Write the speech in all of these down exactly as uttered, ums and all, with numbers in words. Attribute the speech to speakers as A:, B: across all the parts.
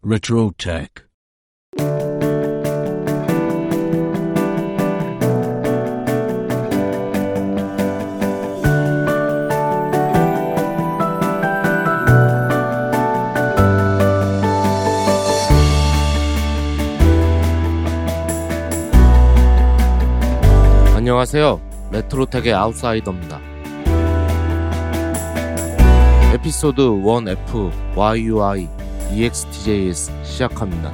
A: Retrotech.
B: 안녕하세요. 레트로텍의 아웃사이더입니다. 에피소드 원 에프 와이유아이 이엑스티제이에스 시작합니다.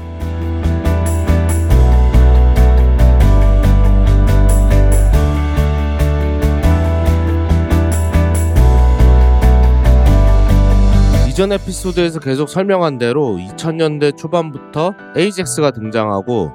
B: 이전 에피소드에서 계속 설명한 대로 이천 년대 초반부터 에이젝스가 등장하고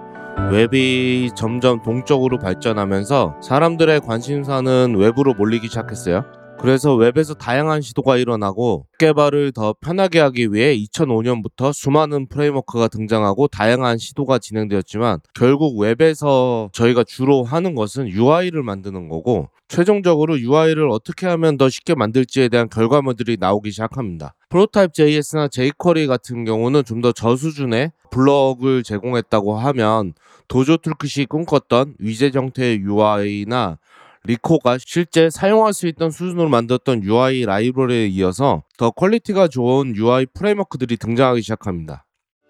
B: 웹이 점점 동적으로 발전하면서 사람들의 관심사는 웹으로 몰리기 시작했어요. 그래서 웹에서 다양한 시도가 일어나고 웹 개발을 더 편하게 하기 위해 이천오 년부터 수많은 프레임워크가 등장하고 다양한 시도가 진행되었지만 결국 웹에서 저희가 주로 하는 것은 유아이를 만드는 거고 최종적으로 유아이를 어떻게 하면 더 쉽게 만들지에 대한 결과물들이 나오기 시작합니다. 프로타입 제이에스나 제이쿼리 같은 경우는 좀 더 저수준의 블럭을 제공했다고 하면 도조 툴킷이 꿈꿨던 위젯 형태의 유아이나 리코가 실제 사용할 수 있던 수준으로 만들었던 유아이 라이브러리에 이어서 더 퀄리티가 좋은 유아이 프레임워크들이 등장하기 시작합니다.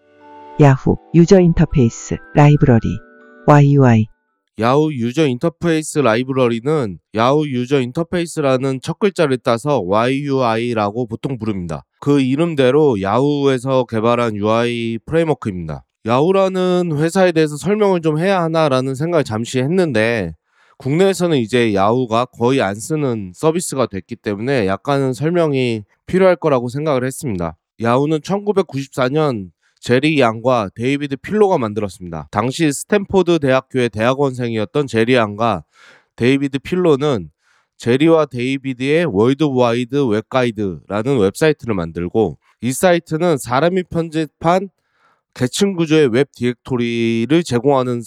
C: 야후 유저 인터페이스 라이브러리 와이유아이
B: 야후 유저 인터페이스 라이브러리는 야후 유저 인터페이스라는 첫 글자를 따서 와이유아이라고 보통 부릅니다. 그 이름대로 야후에서 개발한 유아이 프레임워크입니다. 야후라는 회사에 대해서 설명을 좀 해야 하나라는 생각을 잠시 했는데 국내에서는 이제 야후가 거의 안 쓰는 서비스가 됐기 때문에 약간은 설명이 필요할 거라고 생각을 했습니다. 야후는 천구백구십사 년 제리 양과 데이비드 필로가 만들었습니다. 당시 스탠포드 대학교의 대학원생이었던 제리 양과 데이비드 필로는 제리와 데이비드의 월드와이드 웹가이드라는 웹사이트를 만들고 이 사이트는 사람이 편집한 계층 구조의 웹 디렉토리를 제공하는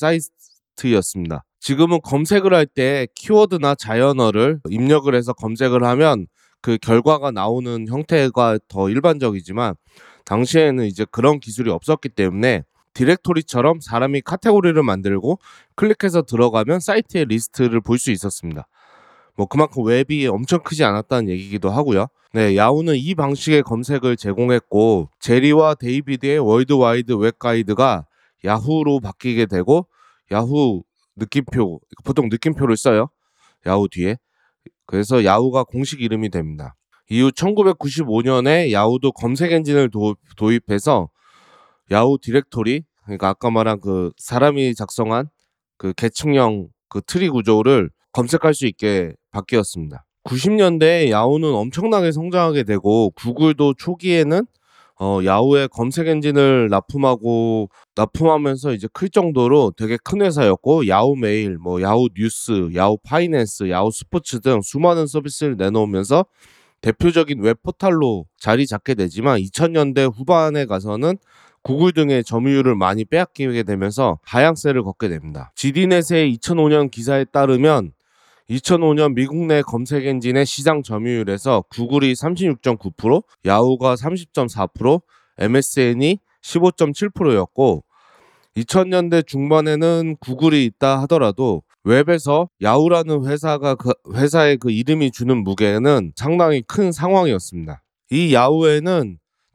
B: 사이트였습니다. 지금은 검색을 할 때 키워드나 자연어를 입력을 해서 검색을 하면 그 결과가 나오는 형태가 더 일반적이지만 당시에는 이제 그런 기술이 없었기 때문에 디렉토리처럼 사람이 카테고리를 만들고 클릭해서 들어가면 사이트의 리스트를 볼 수 있었습니다. 뭐 그만큼 웹이 엄청 크지 않았다는 얘기기도 하고요. 네, 야후는 이 방식의 검색을 제공했고 제리와 데이비드의 월드와이드 웹가이드가 야후로 바뀌게 되고 야후 느낌표, 보통 느낌표를 써요. 야후 뒤에. 그래서 야후가 공식 이름이 됩니다. 이후 천구백구십오 년에 야후도 검색 엔진을 도, 도입해서 야후 디렉토리, 그러니까 아까 말한 그 사람이 작성한 그 계층형 그 트리 구조를 검색할 수 있게 바뀌었습니다. 구십 년대에 야후는 엄청나게 성장하게 되고 구글도 초기에는 어, 야후의 검색 엔진을 납품하고 납품하면서 이제 클 정도로 되게 큰 회사였고 야후 메일, 뭐 야후 뉴스, 야후 파이낸스, 야후 스포츠 등 수많은 서비스를 내놓으면서 대표적인 웹 포털로 자리 잡게 되지만 이천 년대 후반에 가서는 구글 등의 점유율을 많이 빼앗기게 되면서 하향세를 걷게 됩니다. 지디넷의 이천오 년 기사에 따르면 이천오 년 미국 내 검색 엔진의 시장 점유율에서 구글이 삼십육 점 구 퍼센트, 야후가 삼십 점 사 퍼센트, 엠에스엔이 십오 점 칠 퍼센트였고 이천 년대 중반에는 구글이 있다 하더라도 웹에서 야후라는 회사가 그 회사의 그 이름이 주는 무게는 상당히 큰 상황이었습니다. 이 야후에는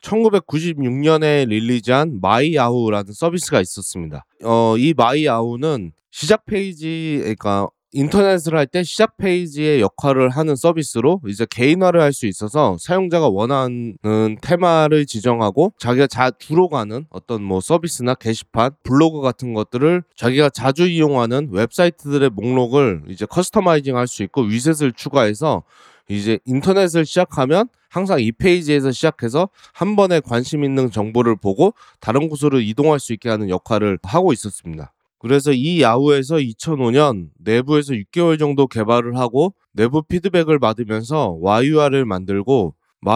B: 천구백구십육 년에 릴리즈한 마이야후라는 서비스가 있었습니다. 어, 이 마이야후는 시작 페이지, 그러니까 인터넷을 할 때 시작 페이지의 역할을 하는 서비스로 이제 개인화를 할 수 있어서 사용자가 원하는 테마를 지정하고 자기가 자 주로 가는 어떤 뭐 서비스나 게시판, 블로그 같은 것들을 자기가 자주 이용하는 웹사이트들의 목록을 이제 커스터마이징 할 수 있고 위젯을 추가해서 이제 인터넷을 시작하면 항상 이 페이지에서 시작해서 한 번에 관심 있는 정보를 보고 다른 곳으로 이동할 수 있게 하는 역할을 하고 있었습니다. 그래서 이 야후에서 이천오 년 내부에서 육 개월 정도 개발을 하고 내부 피드백을 받으면서 와이유아이를 만들고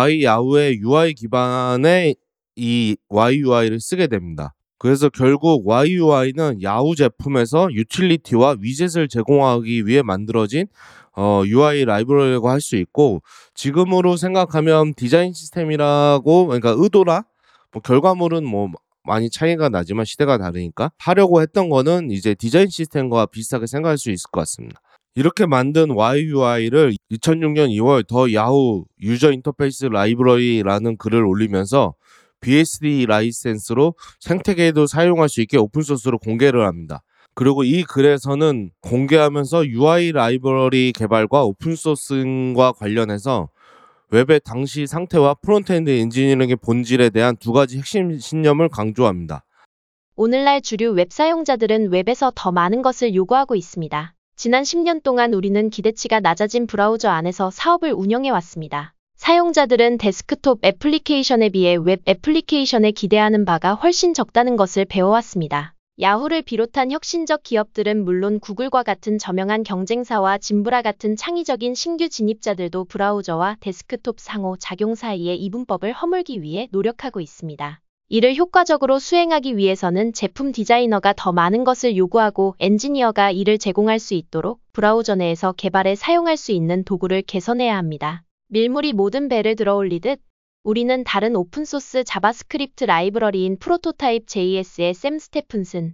B: 마이야후의 유아이 기반의 이 와이유아이를 쓰게 됩니다. 그래서 결국 와이유아이는 야후 제품에서 유틸리티와 위젯을 제공하기 위해 만들어진 어, 유아이 라이브러리라고 할 수 있고 지금으로 생각하면 디자인 시스템이라고 그러니까 의도나 뭐 결과물은 뭐 많이 차이가 나지만 시대가 다르니까 하려고 했던 거는 이제 디자인 시스템과 비슷하게 생각할 수 있을 것 같습니다. 이렇게 만든 와이유아이를 이천육 년 이월 더 야후 유저 인터페이스 라이브러리라는 글을 올리면서 비에스디 라이센스로 생태계에도 사용할 수 있게 오픈소스로 공개를 합니다. 그리고 이 글에서는 공개하면서 유아이 라이브러리 개발과 오픈소스과 관련해서 웹의 당시 상태와 프론트엔드 엔지니어링의 본질에 대한 두 가지 핵심 신념을 강조합니다.
A: 오늘날 주류 웹 사용자들은 웹에서 더 많은 것을 요구하고 있습니다. 지난 십 년 동안 우리는 기대치가 낮아진 브라우저 안에서 사업을 운영해 왔습니다. 사용자들은 데스크톱 애플리케이션에 비해 웹 애플리케이션에 기대하는 바가 훨씬 적다는 것을 배워왔습니다. 야후를 비롯한 혁신적 기업들은 물론 구글과 같은 저명한 경쟁사와 짐브라 같은 창의적인 신규 진입자들도 브라우저와 데스크톱 상호 작용 사이의 이분법을 허물기 위해 노력하고 있습니다. 이를 효과적으로 수행하기 위해서는 제품 디자이너가 더 많은 것을 요구하고 엔지니어가 이를 제공할 수 있도록 브라우저 내에서 개발에 사용할 수 있는 도구를 개선해야 합니다. 밀물이 모든 배를 들어올리듯 우리는 다른 오픈소스 자바스크립트 라이브러리인 프로토타입 제이에스의 샘 스테픈슨,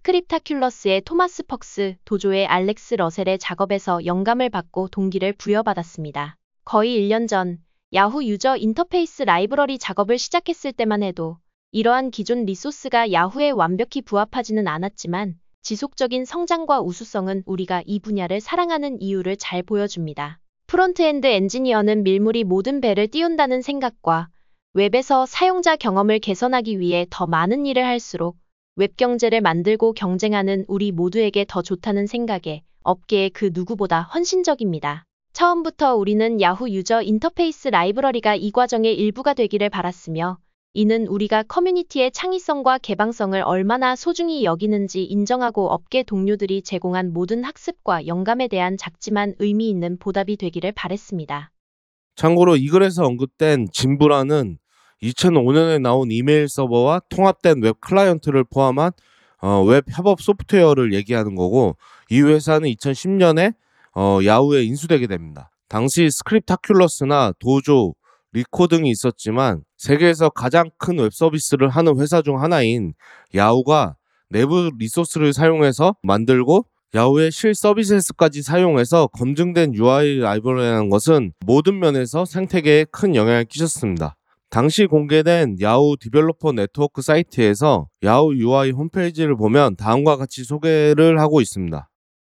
A: 스크립타큘러스의 토마스 퍽스, 도조의 알렉스 러셀의 작업에서 영감을 받고 동기를 부여받았습니다. 거의 일 년 전 야후 유저 인터페이스 라이브러리 작업을 시작했을 때만 해도 이러한 기존 리소스가 야후에 완벽히 부합하지는 않았지만 지속적인 성장과 우수성은 우리가 이 분야를 사랑하는 이유를 잘 보여줍니다. 프론트엔드 엔지니어는 밀물이 모든 배를 띄운다는 생각과 웹에서 사용자 경험을 개선하기 위해 더 많은 일을 할수록 웹 경제를 만들고 경쟁하는 우리 모두에게 더 좋다는 생각에 업계의 그 누구보다 헌신적입니다. 처음부터 우리는 야후 유저 인터페이스 라이브러리가 이 과정의 일부가 되기를 바랐으며 이는 우리가 커뮤니티의 창의성과 개방성을 얼마나 소중히 여기는지 인정하고 업계 동료들이 제공한 모든 학습과 영감에 대한 작지만 의미 있는 보답이 되기를 바랬습니다.
B: 참고로 이 글에서 언급된 짐브라는 이천오 년에 나온 이메일 서버와 통합된 웹 클라이언트를 포함한 어, 웹 협업 소프트웨어를 얘기하는 거고, 이 회사는 이천십 년에 어, 야후에 인수되게 됩니다. 당시 스크립타큘러스나 도조, 리코 등이 있었지만 세계에서 가장 큰 웹 서비스를 하는 회사 중 하나인 야후가 내부 리소스를 사용해서 만들고 야후의 실 서비스까지 사용해서 검증된 유아이 라이브러리라는 것은 모든 면에서 생태계에 큰 영향을 끼쳤습니다. 당시 공개된 야후 디벨로퍼 네트워크 사이트에서 야후 유아이 홈페이지를 보면 다음과 같이 소개를 하고 있습니다.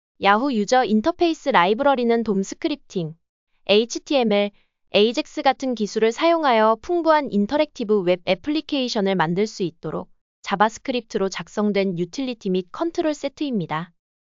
A: 야후 유저 인터페이스 라이브러리는 돔 스크립팅, 에이치티엠엘, 에이젝스 같은 기술을 사용하여 풍부한 인터랙티브 웹 애플리케이션을 만들 수 있도록 자바스크립트로 작성된 유틸리티 및 컨트롤 세트입니다.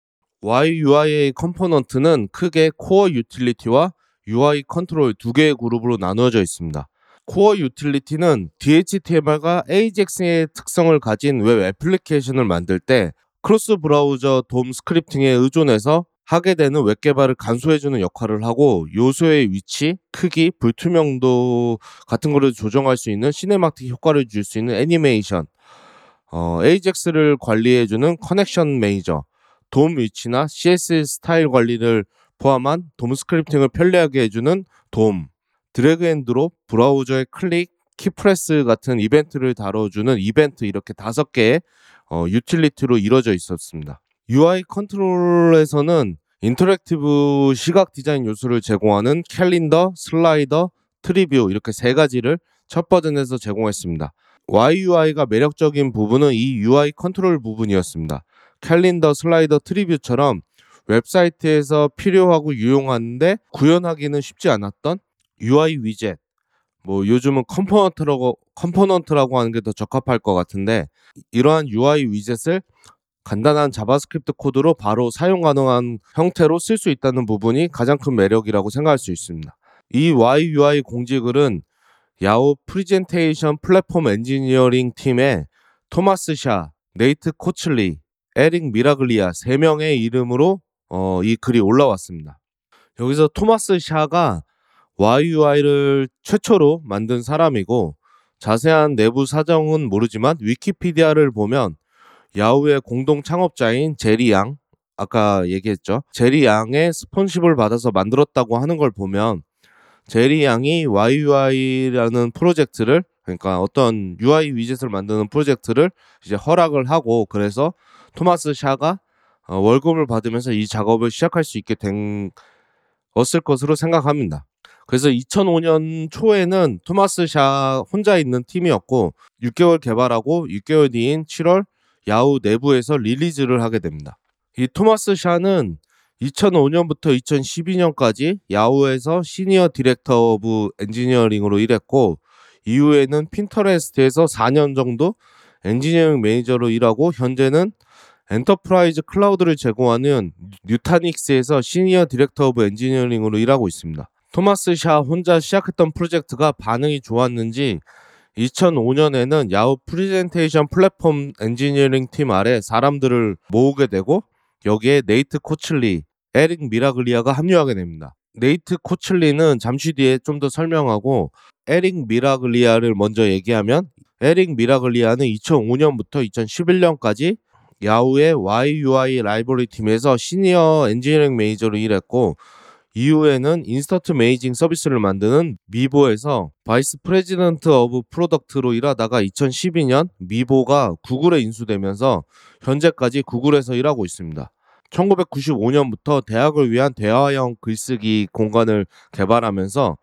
B: 와이유아이의 컴포넌트는 크게 코어 유틸리티와 유아이 컨트롤 두 개의 그룹으로 나누어져 있습니다. 코어 유틸리티는 디에이치티엠엘과 에이젝스의 특성을 가진 웹 애플리케이션을 만들 때 크로스 브라우저 돔 스크립팅에 의존해서 하게 되는 웹 개발을 간소해주는 역할을 하고, 요소의 위치, 크기, 불투명도 같은 거를 조정할 수 있는 시네마틱 효과를 줄 수 있는 애니메이션, 어, 에이젝스를 관리해주는 커넥션 매니저, 돔 위치나 씨에스에스 스타일 관리를 포함한 돔 스크립팅을 편리하게 해주는 돔, 드래그 앤 드롭, 브라우저의 클릭, 키프레스 같은 이벤트를 다뤄주는 이벤트, 이렇게 다섯 개의 어, 유틸리티로 이루어져 있었습니다. 유아이 컨트롤에서는 인터랙티브 시각 디자인 요소를 제공하는 캘린더, 슬라이더, 트리뷰 이렇게 세 가지를 첫 버전에서 제공했습니다. 와이유아이가 매력적인 부분은 이 유아이 컨트롤 부분이었습니다. 캘린더, 슬라이더, 트리뷰처럼 웹사이트에서 필요하고 유용한데 구현하기는 쉽지 않았던 유아이 위젯, 뭐 요즘은 컴포넌트라고, 컴포넌트라고 하는 게 더 적합할 것 같은데, 이러한 유아이 위젯을 간단한 자바스크립트 코드로 바로 사용 가능한 형태로 쓸 수 있다는 부분이 가장 큰 매력이라고 생각할 수 있습니다. 이 와이유아이 공지글은 야후 프리젠테이션 플랫폼 엔지니어링 팀의 토마스 샤, 네이트 코칠리, 에릭 미라글리아 세 명의 이름으로 어, 이 글이 올라왔습니다. 여기서 토마스 샤가 와이유아이를 최초로 만든 사람이고, 자세한 내부 사정은 모르지만 위키피디아를 보면 야후의 공동 창업자인 제리 양, 아까 얘기했죠. 제리 양의 스폰십을 받아서 만들었다고 하는 걸 보면 제리 양이 와이유아이라는 프로젝트를 그러니까 어떤 유아이 위젯을 만드는 프로젝트를 이제 허락을 하고, 그래서 토마스 샤가 어, 월급을 받으면서 이 작업을 시작할 수 있게 된 었을 것으로 생각합니다. 그래서 이천오 년 초에는 토마스 샤 혼자 있는 팀이었고, 육 개월 개발하고 육 개월 뒤인 칠월 야후 내부에서 릴리즈를 하게 됩니다. 이 토마스 샤는 이천오 년부터 이천십이 년까지 야후에서 시니어 디렉터 오브 엔지니어링으로 일했고, 이후에는 핀터레스트에서 사 년 정도 엔지니어링 매니저로 일하고, 현재는 엔터프라이즈 클라우드를 제공하는 뉴타닉스에서 시니어 디렉터 오브 엔지니어링으로 일하고 있습니다. 토마스 샤 혼자 시작했던 프로젝트가 반응이 좋았는지 이천오 년에는 야후 프레젠테이션 플랫폼 엔지니어링 팀 아래 사람들을 모으게 되고, 여기에 네이트 코칠리, 에릭 미라글리아가 합류하게 됩니다. 네이트 코칠리는 잠시 뒤에 좀 더 설명하고, 에릭 미라글리아를 먼저 얘기하면, 에릭 미라글리아는 이천오 년부터 이천십일 년까지 야후의 와이유아이 라이브러리 팀에서 시니어 엔지니어링 매니저로 일했고, 이후에는 인스턴트 메이징 서비스를 만드는 미보에서 바이스 프레지던트 오브 프로덕트로 일하다가 이천십이 년 미보가 구글에 인수되면서 현재까지 구글에서 일하고 있습니다. 천구백구십오 년부터 대학을 위한 대화형 글쓰기 공간을 개발하면서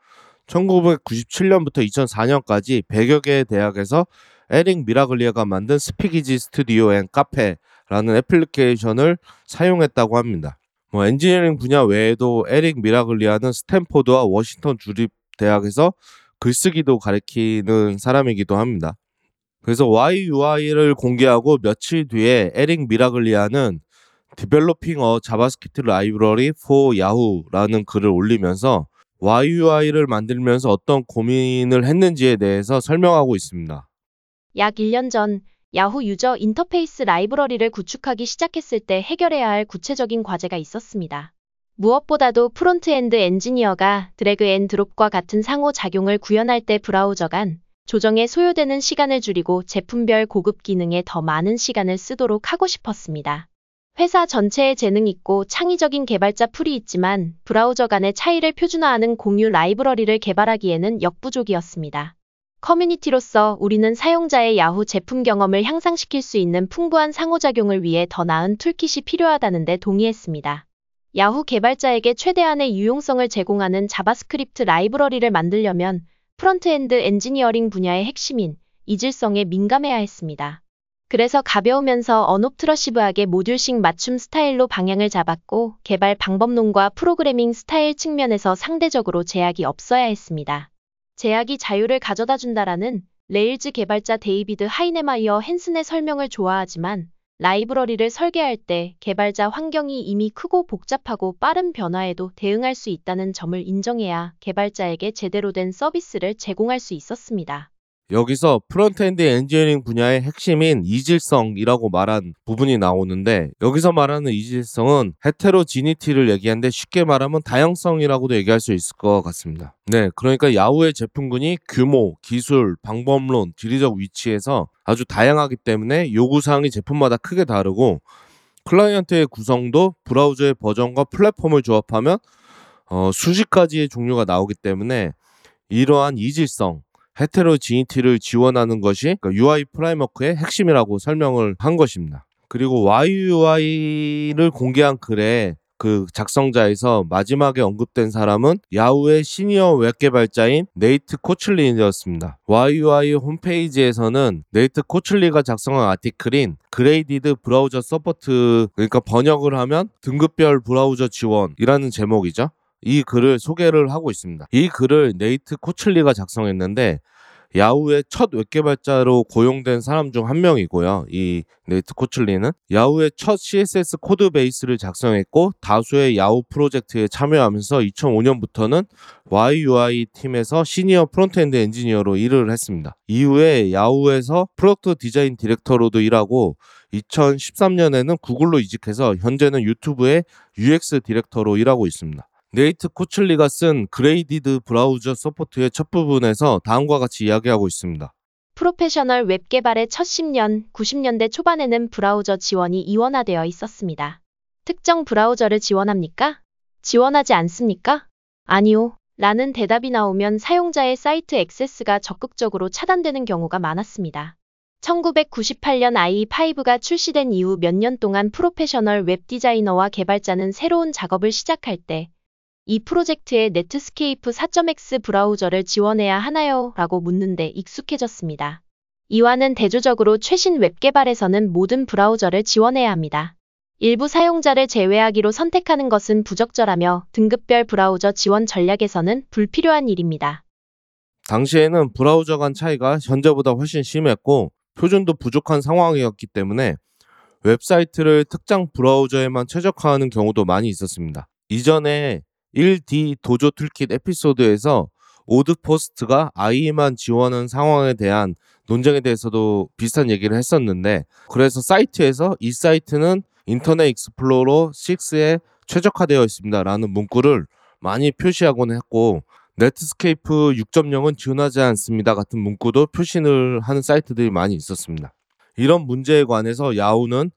B: 천구백구십칠 년부터 이천사 년까지 백여 개의 대학에서 에릭 미라글리아가 만든 스피기지 스튜디오 앤 카페라는 애플리케이션을 사용했다고 합니다. 뭐 엔지니어링 분야 외에도 에릭 미라글리아는 스탠포드와 워싱턴 주립대학에서 글쓰기도 가르치는 사람이기도 합니다. 그래서 와이유아이를 공개하고 며칠 뒤에 에릭 미라글리아는 Developing a JavaScript Library for Yahoo라는 글을 올리면서 와이유아이를 만들면서 어떤 고민을 했는지에 대해서 설명하고 있습니다.
A: 약 일 년 전 야후 유저 인터페이스 라이브러리를 구축하기 시작했을 때 해결해야 할 구체적인 과제가 있었습니다. 무엇보다도 프론트엔드 엔지니어가 드래그 앤 드롭과 같은 상호작용을 구현할 때 브라우저 간 조정에 소요되는 시간을 줄이고 제품별 고급 기능에 더 많은 시간을 쓰도록 하고 싶었습니다. 회사 전체에 재능 있고 창의적인 개발자 풀이 있지만 브라우저 간의 차이를 표준화하는 공유 라이브러리를 개발하기에는 역부족이었습니다. 커뮤니티로서 우리는 사용자의 야후 제품 경험을 향상시킬 수 있는 풍부한 상호작용을 위해 더 나은 툴킷이 필요하다는 데 동의했습니다. 야후 개발자에게 최대한의 유용성을 제공하는 자바스크립트 라이브러리를 만들려면 프론트엔드 엔지니어링 분야의 핵심인 이질성에 민감해야 했습니다. 그래서 가벼우면서 언옵트러시브하게 모듈식 맞춤 스타일로 방향을 잡았고, 개발 방법론과 프로그래밍 스타일 측면에서 상대적으로 제약이 없어야 했습니다. 제약이 자유를 가져다 준다라는 레일즈 개발자 데이비드 하이네마이어 헨슨의 설명을 좋아하지만, 라이브러리를 설계할 때 개발자 환경이 이미 크고 복잡하고 빠른 변화에도 대응할 수 있다는 점을 인정해야 개발자에게 제대로 된 서비스를 제공할 수 있었습니다.
B: 여기서 프론트엔드 엔지니어링 분야의 핵심인 이질성이라고 말한 부분이 나오는데, 여기서 말하는 이질성은 헤테로지니티를 얘기하는데 쉽게 말하면 다양성이라고도 얘기할 수 있을 것 같습니다. 네, 그러니까 야후의 제품군이 규모, 기술, 방법론, 지리적 위치에서 아주 다양하기 때문에 요구사항이 제품마다 크게 다르고, 클라이언트의 구성도 브라우저의 버전과 플랫폼을 조합하면 어, 수십 가지의 종류가 나오기 때문에 이러한 이질성, 헤테로지니티를 지원하는 것이 유아이 프레임워크의 핵심이라고 설명을 한 것입니다. 그리고 와이유아이를 공개한 글에 그 작성자에서 마지막에 언급된 사람은 야후의 시니어 웹개발자인 네이트 코칠리였습니다. 와이유아이 홈페이지에서는 네이트 코칠리가 작성한 아티클인 그레이디드 브라우저 서포트, 그러니까 번역을 하면 등급별 브라우저 지원이라는 제목이죠. 이 글을 소개를 하고 있습니다. 이 글을 네이트 코칠리가 작성했는데 야후의 첫 웹개발자로 고용된 사람 중 한 명이고요. 이 네이트 코칠리는 야후의 첫 씨에스에스 코드 베이스를 작성했고, 다수의 야후 프로젝트에 참여하면서 이천오 년부터는 와이유아이 팀에서 시니어 프론트엔드 엔지니어로 일을 했습니다. 이후에 야후에서 프로덕트 디자인 디렉터로도 일하고, 이천십삼 년에는 구글로 이직해서 현재는 유튜브의 유엑스 디렉터로 일하고 있습니다. 네이트 코칠리가 쓴 그레이디드 브라우저 서포트의 첫 부분에서 다음과 같이 이야기하고 있습니다.
A: 프로페셔널 웹 개발의 첫 십 년, 구십 년대 초반에는 브라우저 지원이 이원화되어 있었습니다. 특정 브라우저를 지원합니까? 지원하지 않습니까? 아니요. 라는 대답이 나오면 사용자의 사이트 액세스가 적극적으로 차단되는 경우가 많았습니다. 천구백구십팔 년 아이 파이브가 출시된 이후 몇 년 동안 프로페셔널 웹 디자이너와 개발자는 새로운 작업을 시작할 때 이 프로젝트에 네트스케이프 사 점 엑스 브라우저를 지원해야 하나요? 라고 묻는데 익숙해졌습니다. 이와는 대조적으로 최신 웹 개발에서는 모든 브라우저를 지원해야 합니다. 일부 사용자를 제외하기로 선택하는 것은 부적절하며 등급별 브라우저 지원 전략에서는 불필요한 일입니다.
B: 당시에는 브라우저 간 차이가 현재보다 훨씬 심했고 표준도 부족한 상황이었기 때문에 웹사이트를 특정 브라우저에만 최적화하는 경우도 많이 있었습니다. 이전에 일 디 도조 툴킷 에피소드에서 오드포스트가 아이만 지원하는 상황에 대한 논쟁에 대해서도 비슷한 얘기를 했었는데, 그래서 사이트에서 이 사이트는 인터넷 익스플로러 식스에 최적화되어 있습니다 라는 문구를 많이 표시하곤 했고, 네트스케이프 육 점 영은 지원하지 않습니다 같은 문구도 표시를 하는 사이트들이 많이 있었습니다. 이런 문제에 관해서 야후는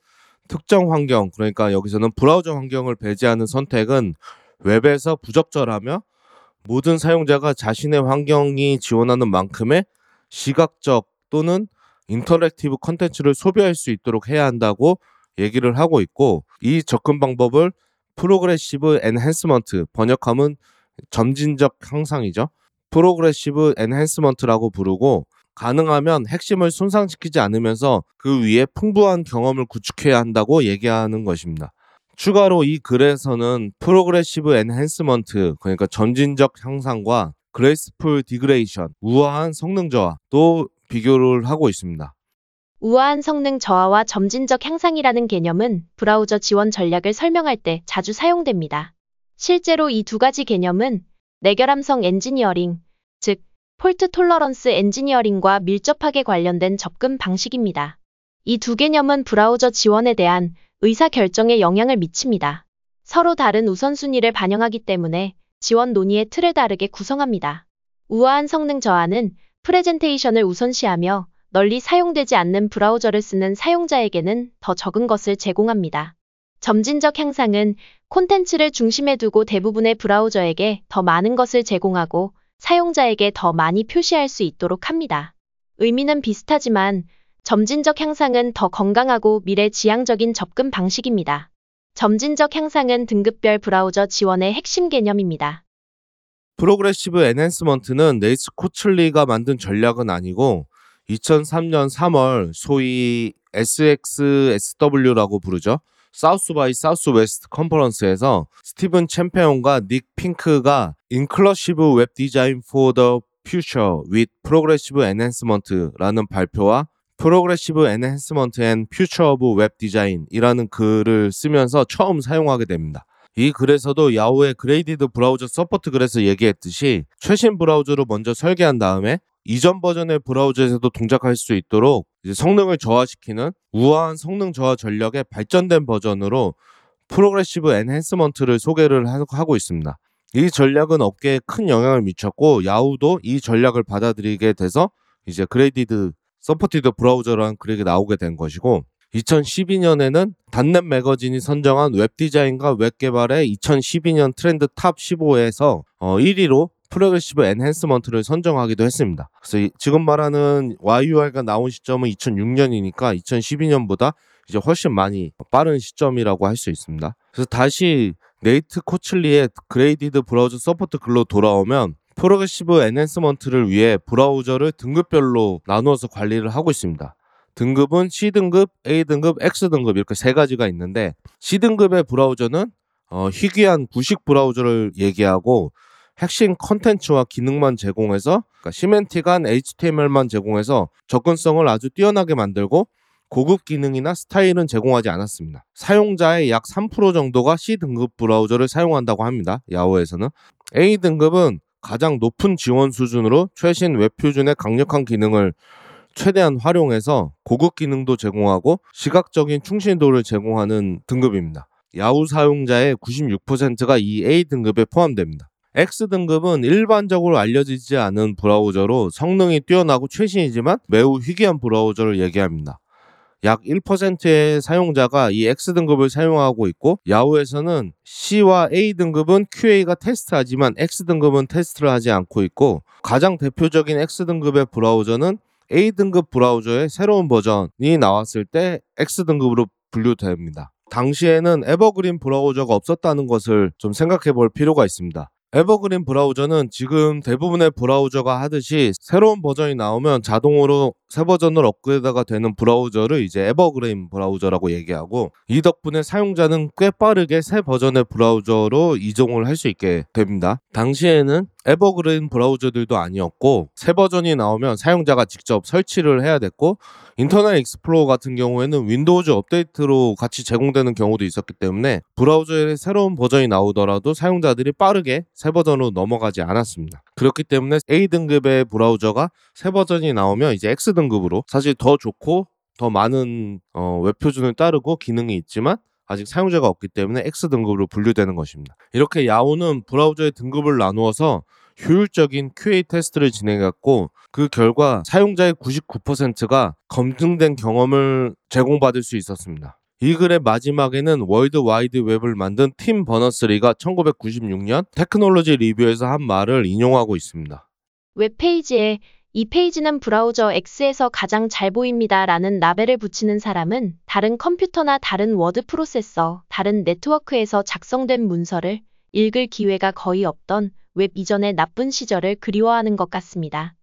B: 특정 환경, 그러니까 여기서는 브라우저 환경을 배제하는 선택은 웹에서 부적절하며 모든 사용자가 자신의 환경이 지원하는 만큼의 시각적 또는 인터랙티브 컨텐츠를 소비할 수 있도록 해야 한다고 얘기를 하고 있고, 이 접근 방법을 프로그레시브 엔핸스먼트, 번역하면 점진적 향상이죠. 프로그레시브 엔핸스먼트라고 부르고, 가능하면 핵심을 손상시키지 않으면서 그 위에 풍부한 경험을 구축해야 한다고 얘기하는 것입니다. 추가로 이 글에서는 프로그레시브 엔핸스먼트, 그러니까 점진적 향상과 그레이스풀 디그레이션, 우아한 성능 저하도 비교를 하고 있습니다.
A: 우아한 성능 저하와 점진적 향상이라는 개념은 브라우저 지원 전략을 설명할 때 자주 사용됩니다. 실제로 이 두 가지 개념은 내결함성 엔지니어링, 즉 폴트 톨러런스 엔지니어링과 밀접하게 관련된 접근 방식입니다. 이 두 개념은 브라우저 지원에 대한 의사결정에 영향을 미칩니다. 서로 다른 우선순위를 반영하기 때문에 지원 논의의 틀을 다르게 구성합니다. 우아한 성능 저하는 프레젠테이션을 우선시하며 널리 사용되지 않는 브라우저를 쓰는 사용자에게는 더 적은 것을 제공합니다. 점진적 향상은 콘텐츠를 중심에 두고 대부분의 브라우저에게 더 많은 것을 제공하고 사용자에게 더 많이 표시할 수 있도록 합니다. 의미는 비슷하지만 점진적 향상은 더 건강하고 미래지향적인 접근 방식입니다. 점진적 향상은 등급별 브라우저 지원의 핵심 개념입니다.
B: 프로그레시브 엔핸스먼트는 네이스 코틀리가 만든 전략은 아니고 이천삼 년 삼월 소위 에스엑스에스더블유라고 부르죠. 사우스 바이 사우스 웨스트 컨퍼런스에서 스티븐 챔페온과 닉 핑크가 Inclusive Web Design for the Future with Progressive Enhancement라는 발표와 Progressive Enhancement and Future of Web Design 이라는 글을 쓰면서 처음 사용하게 됩니다. 이 글에서도 야후의 그레이디드 브라우저 서포트 글에서 얘기했듯이 최신 브라우저를 먼저 설계한 다음에 이전 버전의 브라우저에서도 동작할 수 있도록 이제 성능을 저하시키는 우아한 성능 저하 전략의 발전된 버전으로 프로그레시브 엔핸스먼트를 소개를 하고 있습니다. 이 전략은 업계에 큰 영향을 미쳤고 야후도 이 전략을 받아들이게 돼서 이제 그레이디드 서포티드 브라우저라는 글이 나오게 된 것이고, 이천십이 년에는 닷넷 매거진이 선정한 웹디자인과 웹개발의 이천십이 년 트렌드 탑 십오에서 어, 일 위로 프로그레시브 엔핸스먼트를 선정하기도 했습니다. 그래서 이, 지금 말하는 와이유아이가 나온 시점은 이천육 년이니까 이천십이 년보다 이제 훨씬 많이 빠른 시점이라고 할 수 있습니다. 그래서 다시 네이트 코틀리의 그레이디드 브라우저 서포트 글로 돌아오면 프로그레시브 엔핸스먼트를 위해 브라우저를 등급별로 나누어서 관리를 하고 있습니다. 등급은 C등급, A등급, X등급 이렇게 세 가지가 있는데, C등급의 브라우저는 어, 희귀한 구식 브라우저를 얘기하고 핵심 컨텐츠와 기능만 제공해서, 그러니까 시멘틱한 에이치티엠엘만 제공해서 접근성을 아주 뛰어나게 만들고 고급 기능이나 스타일은 제공하지 않았습니다. 사용자의 약 삼 퍼센트 정도가 C등급 브라우저를 사용한다고 합니다. 야후에서는. A등급은 가장 높은 지원 수준으로 최신 웹 표준의 강력한 기능을 최대한 활용해서 고급 기능도 제공하고 시각적인 충실도를 제공하는 등급입니다. 야후 사용자의 구십육 퍼센트가 이 A등급에 포함됩니다. X등급은 일반적으로 알려지지 않은 브라우저로 성능이 뛰어나고 최신이지만 매우 희귀한 브라우저를 얘기합니다. 약 일 퍼센트의 사용자가 이 X등급을 사용하고 있고, 야후에서는 C와 A등급은 큐에이가 테스트하지만 X등급은 테스트를 하지 않고 있고, 가장 대표적인 X등급의 브라우저는 A등급 브라우저의 새로운 버전이 나왔을 때 X등급으로 분류됩니다. 당시에는 에버그린 브라우저가 없었다는 것을 좀 생각해 볼 필요가 있습니다. 에버그린 브라우저는 지금 대부분의 브라우저가 하듯이 새로운 버전이 나오면 자동으로 새 버전으로 업그레이드가 되는 브라우저를 이제 에버그린 브라우저라고 얘기하고, 이 덕분에 사용자는 꽤 빠르게 새 버전의 브라우저로 이동을 할 수 있게 됩니다. 당시에는 에버그린 브라우저들도 아니었고, 새 버전이 나오면 사용자가 직접 설치를 해야 됐고, 인터넷 익스플로러 같은 경우에는 윈도우즈 업데이트로 같이 제공되는 경우도 있었기 때문에 브라우저의 새로운 버전이 나오더라도 사용자들이 빠르게 새 버전으로 넘어가지 않았습니다. 그렇기 때문에 A등급의 브라우저가 새 버전이 나오면 이제 X등급으로, 사실 더 좋고 더 많은 어, 웹표준을 따르고 기능이 있지만 아직 사용자가 없기 때문에 X등급으로 분류되는 것입니다. 이렇게 야후는 브라우저의 등급을 나누어서 효율적인 큐에이 테스트를 진행했고, 그 결과 사용자의 구십구 퍼센트가 검증된 경험을 제공받을 수 있었습니다. 이 글의 마지막에는 월드 와이드 웹을 만든 팀 버너스리가 천구백구십육 년 테크놀로지 리뷰에서 한 말을 인용하고 있습니다.
A: 웹페이지에 이 페이지는 브라우저 X에서 가장 잘 보입니다 라는 라벨을 붙이는 사람은 다른 컴퓨터나 다른 워드 프로세서, 다른 네트워크에서 작성된 문서를 읽을 기회가 거의 없던 웹 이전의 나쁜 시절을 그리워하는 것 같습니다.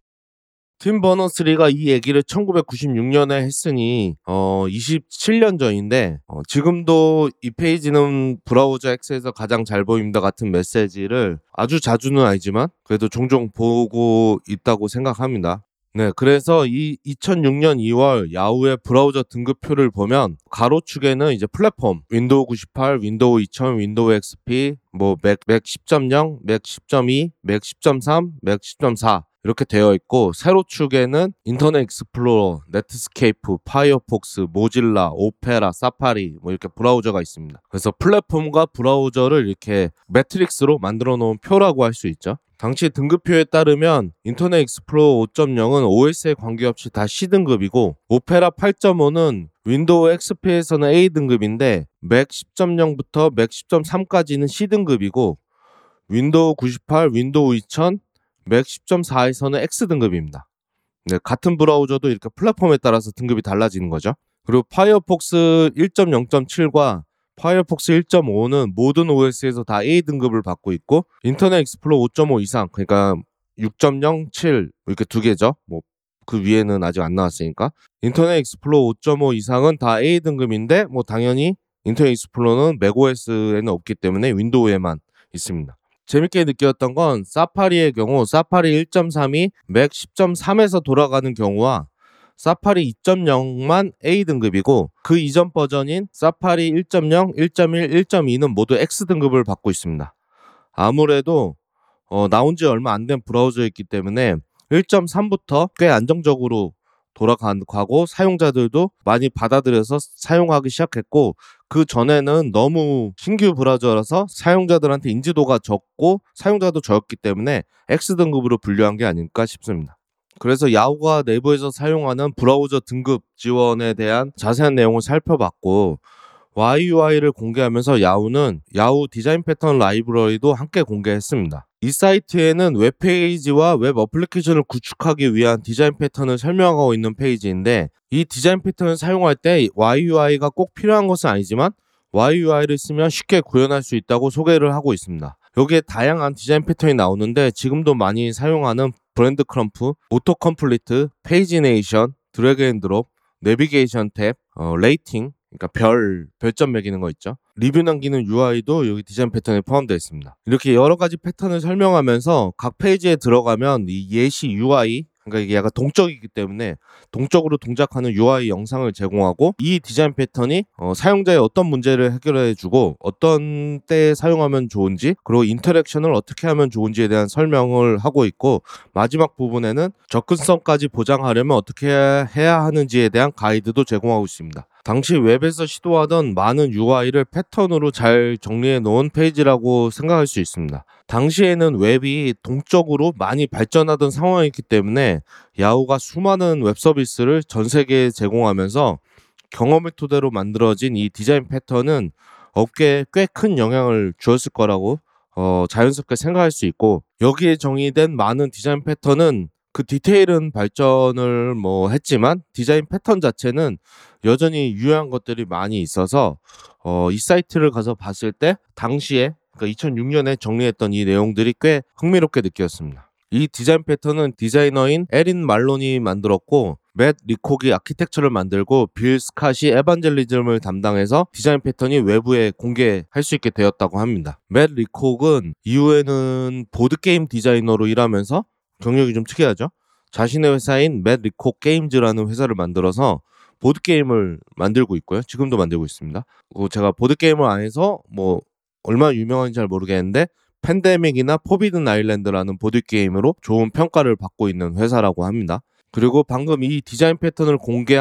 B: 팀 버너스리가 이 얘기를 천구백구십육 년에 했으니 어, 이십칠 년 전인데 어, 지금도 이 페이지는 브라우저 X에서 가장 잘 보입니다 같은 메시지를 아주 자주는 아니지만 그래도 종종 보고 있다고 생각합니다. 네, 그래서 이 이천육 년 이월 야후의 브라우저 등급표를 보면 가로축에는 이제 플랫폼, 윈도우 구십팔, 윈도우 이천, 윈도우 엑스피, 뭐 맥, 맥 십 점 영, 맥 십 점 이, 맥 십 점 삼, 맥 십 점 사 이렇게 되어 있고, 세로축에는 인터넷 익스플로러, 네트스케이프, 파이어폭스, 모질라, 오페라, 사파리 뭐 이렇게 브라우저가 있습니다. 그래서 플랫폼과 브라우저를 이렇게 매트릭스로 만들어 놓은 표라고 할 수 있죠. 당시 등급표에 따르면 인터넷 익스플로러 오 점 영은 오에스에 관계없이 다 C등급이고, 오페라 팔 점 오는 윈도우 엑스피에서는 A등급인데 맥 십 점 영부터 맥 십 점 삼까지는 C등급이고, 윈도우 구십팔, 윈도우 이천, 맥 십 점 사에서는 X등급입니다. 네, 같은 브라우저도 이렇게 플랫폼에 따라서 등급이 달라지는 거죠. 그리고 파이어폭스 일 점 영 점 칠과 파이어폭스 일 점 오는 모든 오에스에서 다 A등급을 받고 있고, 인터넷 익스플로러 오 점 오 이상, 그러니까 육 점 영, 칠 이렇게 두 개죠. 뭐 그 위에는 아직 안 나왔으니까 인터넷 익스플로러 오 점 오 이상은 다 A등급인데, 뭐 당연히 인터넷 익스플로러는 맥오에스에는 없기 때문에 윈도우에만 있습니다. 재밌게 느꼈던 건 사파리의 경우 사파리 일 점 삼이 맥 십 점 삼에서 돌아가는 경우와 사파리 이 점 영만 A등급이고, 그 이전 버전인 사파리 일 점 영, 일 점 일, 일 점 이는 모두 X등급을 받고 있습니다. 아무래도 어, 나온 지 얼마 안 된 브라우저였기 때문에 일 점 삼부터 꽤 안정적으로 돌아가고 사용자들도 많이 받아들여서 사용하기 시작했고, 그 전에는 너무 신규 브라우저라서 사용자들한테 인지도가 적고 사용자도 적었기 때문에 X등급으로 분류한 게 아닐까 싶습니다. 그래서 야후가 내부에서 사용하는 브라우저 등급 지원에 대한 자세한 내용을 살펴봤고, 와이유아이를 공개하면서 야후는 야후 디자인 패턴 라이브러리도 함께 공개했습니다. 이 사이트에는 웹페이지와 웹 어플리케이션을 구축하기 위한 디자인 패턴을 설명하고 있는 페이지인데, 이 디자인 패턴을 사용할 때 와이유아이가 꼭 필요한 것은 아니지만 와이유아이를 쓰면 쉽게 구현할 수 있다고 소개를 하고 있습니다. 여기에 다양한 디자인 패턴이 나오는데, 지금도 많이 사용하는 브랜드 크럼프, 오토 컴플리트, 페이지네이션, 드래그 앤 드롭, 내비게이션 탭, 어, 레이팅, 그러니까 별, 별점 매기는 거 있죠. 리뷰 남기는 유아이도 여기 디자인 패턴에 포함되어 있습니다. 이렇게 여러 가지 패턴을 설명하면서 각 페이지에 들어가면 이 예시 유아이, 그러니까 이게 약간 동적이기 때문에 동적으로 동작하는 유아이 영상을 제공하고, 이 디자인 패턴이 어, 사용자의 어떤 문제를 해결해주고 어떤 때에 사용하면 좋은지, 그리고 인터랙션을 어떻게 하면 좋은지에 대한 설명을 하고 있고, 마지막 부분에는 접근성까지 보장하려면 어떻게 해야 하는지에 대한 가이드도 제공하고 있습니다. 당시 웹에서 시도하던 많은 유아이를 패턴으로 잘 정리해 놓은 페이지라고 생각할 수 있습니다. 당시에는 웹이 동적으로 많이 발전하던 상황이기 때문에 야후가 수많은 웹 서비스를 전 세계에 제공하면서 경험을 토대로 만들어진 이 디자인 패턴은 업계에 꽤 큰 영향을 주었을 거라고 어, 자연스럽게 생각할 수 있고, 여기에 정의된 많은 디자인 패턴은 그 디테일은 발전을 뭐 했지만 디자인 패턴 자체는 여전히 유효한 것들이 많이 있어서 어, 이 사이트를 가서 봤을 때 당시에 그러니까 이천육 년에 정리했던 이 내용들이 꽤 흥미롭게 느껴졌습니다. 이 디자인 패턴은 디자이너인 에린 말론이 만들었고, 맷 리콕이 아키텍처를 만들고 빌 스캇이 에반젤리즘을 담당해서 디자인 패턴이 외부에 공개할 수 있게 되었다고 합니다. 맷 리콕은 이후에는 보드게임 디자이너로 일하면서 경력이 좀 특이하죠. 자신의 회사인 맷 리콕 게임즈라는 회사를 만들어서 보드게임을 만들고 있고요. 지금도 만들고 있습니다. 제가 보드게임을 안 해서 뭐 얼마나 유명한지 잘 모르겠는데 팬데믹이나 포비든 아일랜드라는 보드게임으로 좋은 평가를 받고 있는 회사라고 합니다. 그리고 방금 이 디자인 패턴을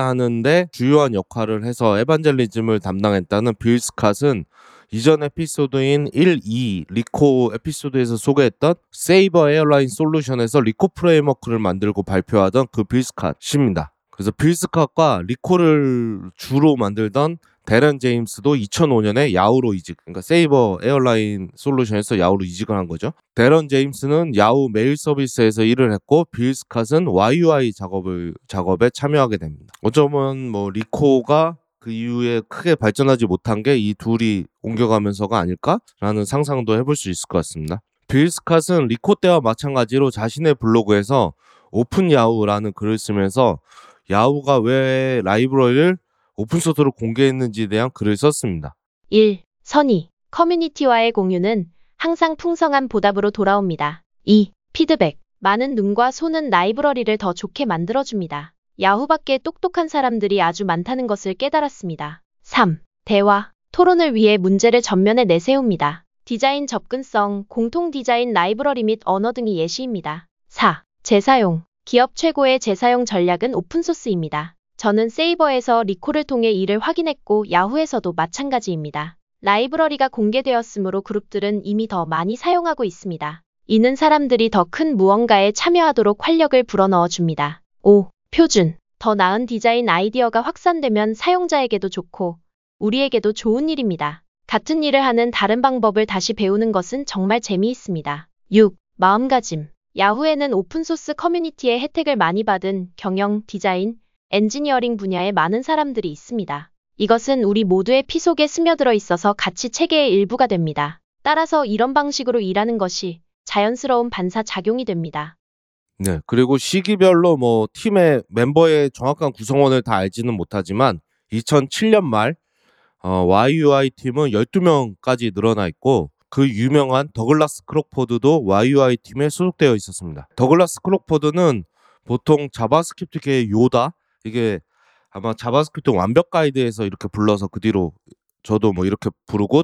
B: 공개하는데 주요한 역할을 해서 에반젤리즘을 담당했다는 빌 스캇은 이전 에피소드인 일, 이 리코 에피소드에서 소개했던 세이버 에어라인 솔루션에서 리코 프레임워크를 만들고 발표하던 그 빌 스캇입니다. 그래서 빌 스캇과 리코를 주로 만들던 데런 제임스도 이천오 년에 야후로 이직, 그러니까 세이버 에어라인 솔루션에서 야후로 이직을 한 거죠. 데런 제임스는 야후 메일 서비스에서 일을 했고, 빌 스캇은 와이유아이 작업을 작업에 참여하게 됩니다. 어쩌면 뭐 리코가 그 이후에 크게 발전하지 못한 게 이 둘이 옮겨가면서가 아닐까라는 상상도 해볼 수 있을 것 같습니다. 빌 스캇은 리코 때와 마찬가지로 자신의 블로그에서 오픈 야후라는 글을 쓰면서 야후가 왜 라이브러리를 오픈소스로 공개했는지에 대한 글을 썼습니다.
A: 일. 선의. 커뮤니티와의 공유는 항상 풍성한 보답으로 돌아옵니다. 이. 피드백. 많은 눈과 손은 라이브러리를 더 좋게 만들어줍니다. 야후밖에 똑똑한 사람들이 아주 많다는 것을 깨달았습니다. 삼. 대화. 토론을 위해 문제를 전면에 내세웁니다. 디자인 접근성, 공통 디자인 라이브러리 및 언어 등이 예시입니다. 사. 재사용. 기업 최고의 재사용 전략은 오픈소스입니다. 저는 세이버에서 리코를 통해 이를 확인했고 야후에서도 마찬가지입니다. 라이브러리가 공개되었으므로 그룹들은 이미 더 많이 사용하고 있습니다. 이는 사람들이 더 큰 무언가에 참여하도록 활력을 불어넣어 줍니다. 오. 표준. 더 나은 디자인 아이디어가 확산되면 사용자에게도 좋고 우리에게도 좋은 일입니다. 같은 일을 하는 다른 방법을 다시 배우는 것은 정말 재미있습니다. 육. 마음가짐. 야후에는 오픈소스 커뮤니티의 혜택을 많이 받은 경영, 디자인, 엔지니어링 분야에 많은 사람들이 있습니다. 이것은 우리 모두의 피 속에 스며들어 있어서 가치 체계의 일부가 됩니다. 따라서 이런 방식으로 일하는 것이 자연스러운 반사작용이 됩니다.
B: 네, 그리고 시기별로 뭐 팀의 멤버의 정확한 구성원을 다 알지는 못하지만 이천칠 년 말 어, 와이유아이 팀은 열두 명까지 늘어나 있고, 그 유명한 더글라스 크록포드도 와이유아이 팀에 소속되어 있었습니다. 더글라스 크록포드는 보통 자바스크립트계의 요다, 이게 아마 자바스크립트 완벽 가이드에서 이렇게 불러서 그 뒤로 저도 뭐 이렇게 부르고,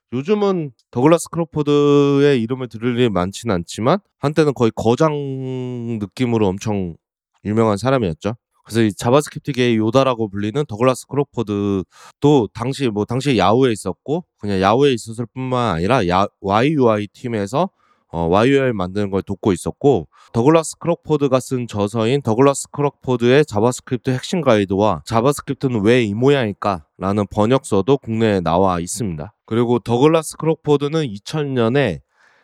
B: 요즘은 더글라스 크록포드의 이름을 들을 일이 많지는 않지만 한때는 거의 거장 느낌으로 엄청 유명한 사람이었죠. 그래서 이 자바스크립트계의 요다라고 불리는 더글라스 크록포드도 당시 뭐 당시 야후에 있었고, 그냥 야후에 있었을 뿐만 아니라 야, 와이유아이 팀에서 어, 와이유아이를 만드는 걸 돕고 있었고, 더글라스 크록포드가 쓴 저서인 더글라스 크록포드의 자바스크립트 핵심 가이드와 자바스크립트는 왜 이 모양일까? 라는 번역서도 국내에 나와 있습니다. 그리고 더글라스 크록포드는 이천 년에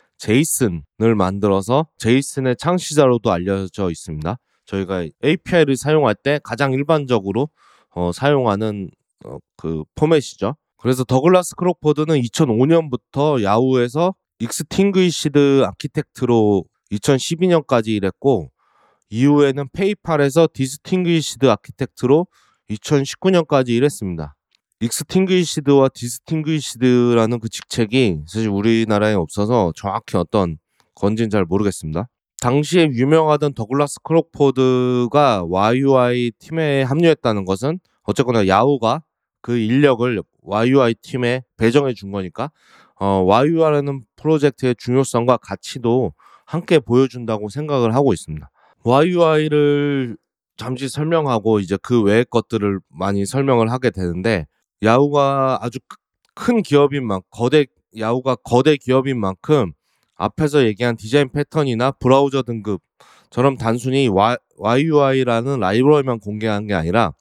B: 제이슨을 만들어서 제이슨의 창시자로도 알려져 있습니다. 저희가 에이피아이를 사용할 때 가장 일반적으로 어, 사용하는 어, 그 포맷이죠. 그래서 더글라스 크록포드는 이천오 년부터 야후에서 익스팅귀시드 아키텍트로 이천십이 년까지 일했고, 이후에는 페이팔에서 디스팅귀시드 아키텍트로 이천십구 년까지 일했습니다. 익스팅귀시드와 디스팅귀시드라는 그 직책이 사실 우리나라에 없어서 정확히 어떤 건지는 잘 모르겠습니다. 당시에 유명하던 더글라스 크록포드가 와이유아이 팀에 합류했다는 것은 어쨌거나 야후가 그 인력을 와이유아이 팀에 배정해 준 거니까 어, 와이유아이라는 프로젝트의 중요성과 가치도 함께 보여준다고 생각을 하고 있습니다. 와이유아이를 잠시 설명하고 이제 그 외의 것들을 많이 설명을 하게 되는데, 야후가 아주 큰 기업인 만큼 거대 야후가 거대 기업인 만큼 앞에서 얘기한 디자인 패턴이나 브라우저 등급처럼 단순히 와이유아이라는 라이브러리만 공개한 게 아니라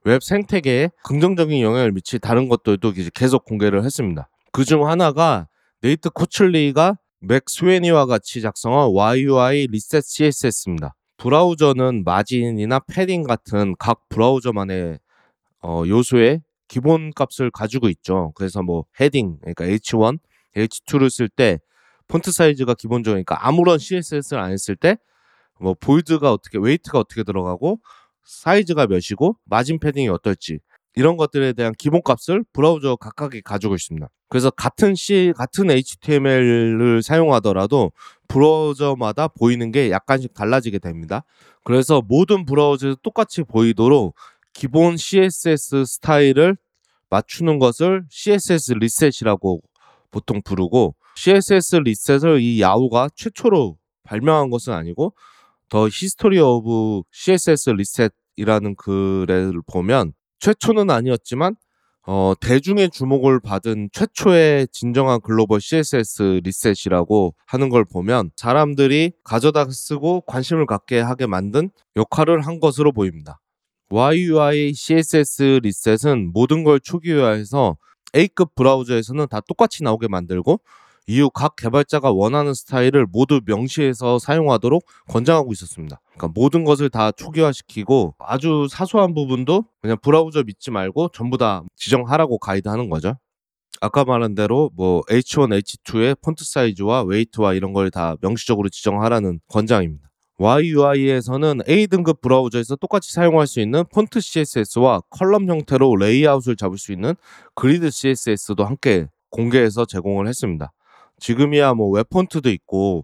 B: 웹 생태계에 긍정적인 영향을 미칠 다른 것들도 이제 계속 공개를 했습니다. 그중 하나가 네이트 코틀리가 맥 스웨니와 같이 작성한 와이유아이 리셋 씨에스에스입니다. 브라우저는 마진이나 패딩 같은 각 브라우저만의 어, 요소의 기본 값을 가지고 있죠. 그래서 뭐 헤딩, 그러니까 에이치 원, 에이치 투를 쓸 때 폰트 사이즈가 기본적이니까 아무런 씨에스에스를 안 했을 때 뭐 볼드가 어떻게, 웨이트가 어떻게 들어가고 사이즈가 몇이고 마진 패딩이 어떨지 이런 것들에 대한 기본 값을 브라우저 각각이 가지고 있습니다. 그래서 같은 C, 같은 에이치티엠엘을 사용하더라도 브라우저마다 보이는 게 약간씩 달라지게 됩니다. 그래서 모든 브라우저에서 똑같이 보이도록 기본 씨에스에스 스타일을 맞추는 것을 씨에스에스 리셋이라고 보통 부르고, 씨에스에스 리셋을 이 야후가 최초로 발명한 것은 아니고 더 히스토리 오브 씨에스에스 리셋이라는 글을 보면 최초는 아니었지만 어, 대중의 주목을 받은 최초의 진정한 글로벌 씨에스에스 리셋이라고 하는 걸 보면 사람들이 가져다 쓰고 관심을 갖게 하게 만든 역할을 한 것으로 보입니다. 와이유아이 씨에스에스 리셋은 모든 걸 초기화해서 A급 브라우저에서는 다 똑같이 나오게 만들고 이후 각 개발자가 원하는 스타일을 모두 명시해서 사용하도록 권장하고 있었습니다. 그러니까 모든 것을 다 초기화시키고 아주 사소한 부분도 그냥 브라우저 믿지 말고 전부 다 지정하라고 가이드하는 거죠. 아까 말한 대로 뭐 에이치 원, 에이치 투의 폰트 사이즈와 웨이트와 이런 걸 다 명시적으로 지정하라는 권장입니다. 와이유아이에서는 A등급 브라우저에서 똑같이 사용할 수 있는 폰트 씨에스에스와 컬럼 형태로 레이아웃을 잡을 수 있는 그리드 씨에스에스도 함께 공개해서 제공을 했습니다. 지금이야 뭐 웹폰트도 있고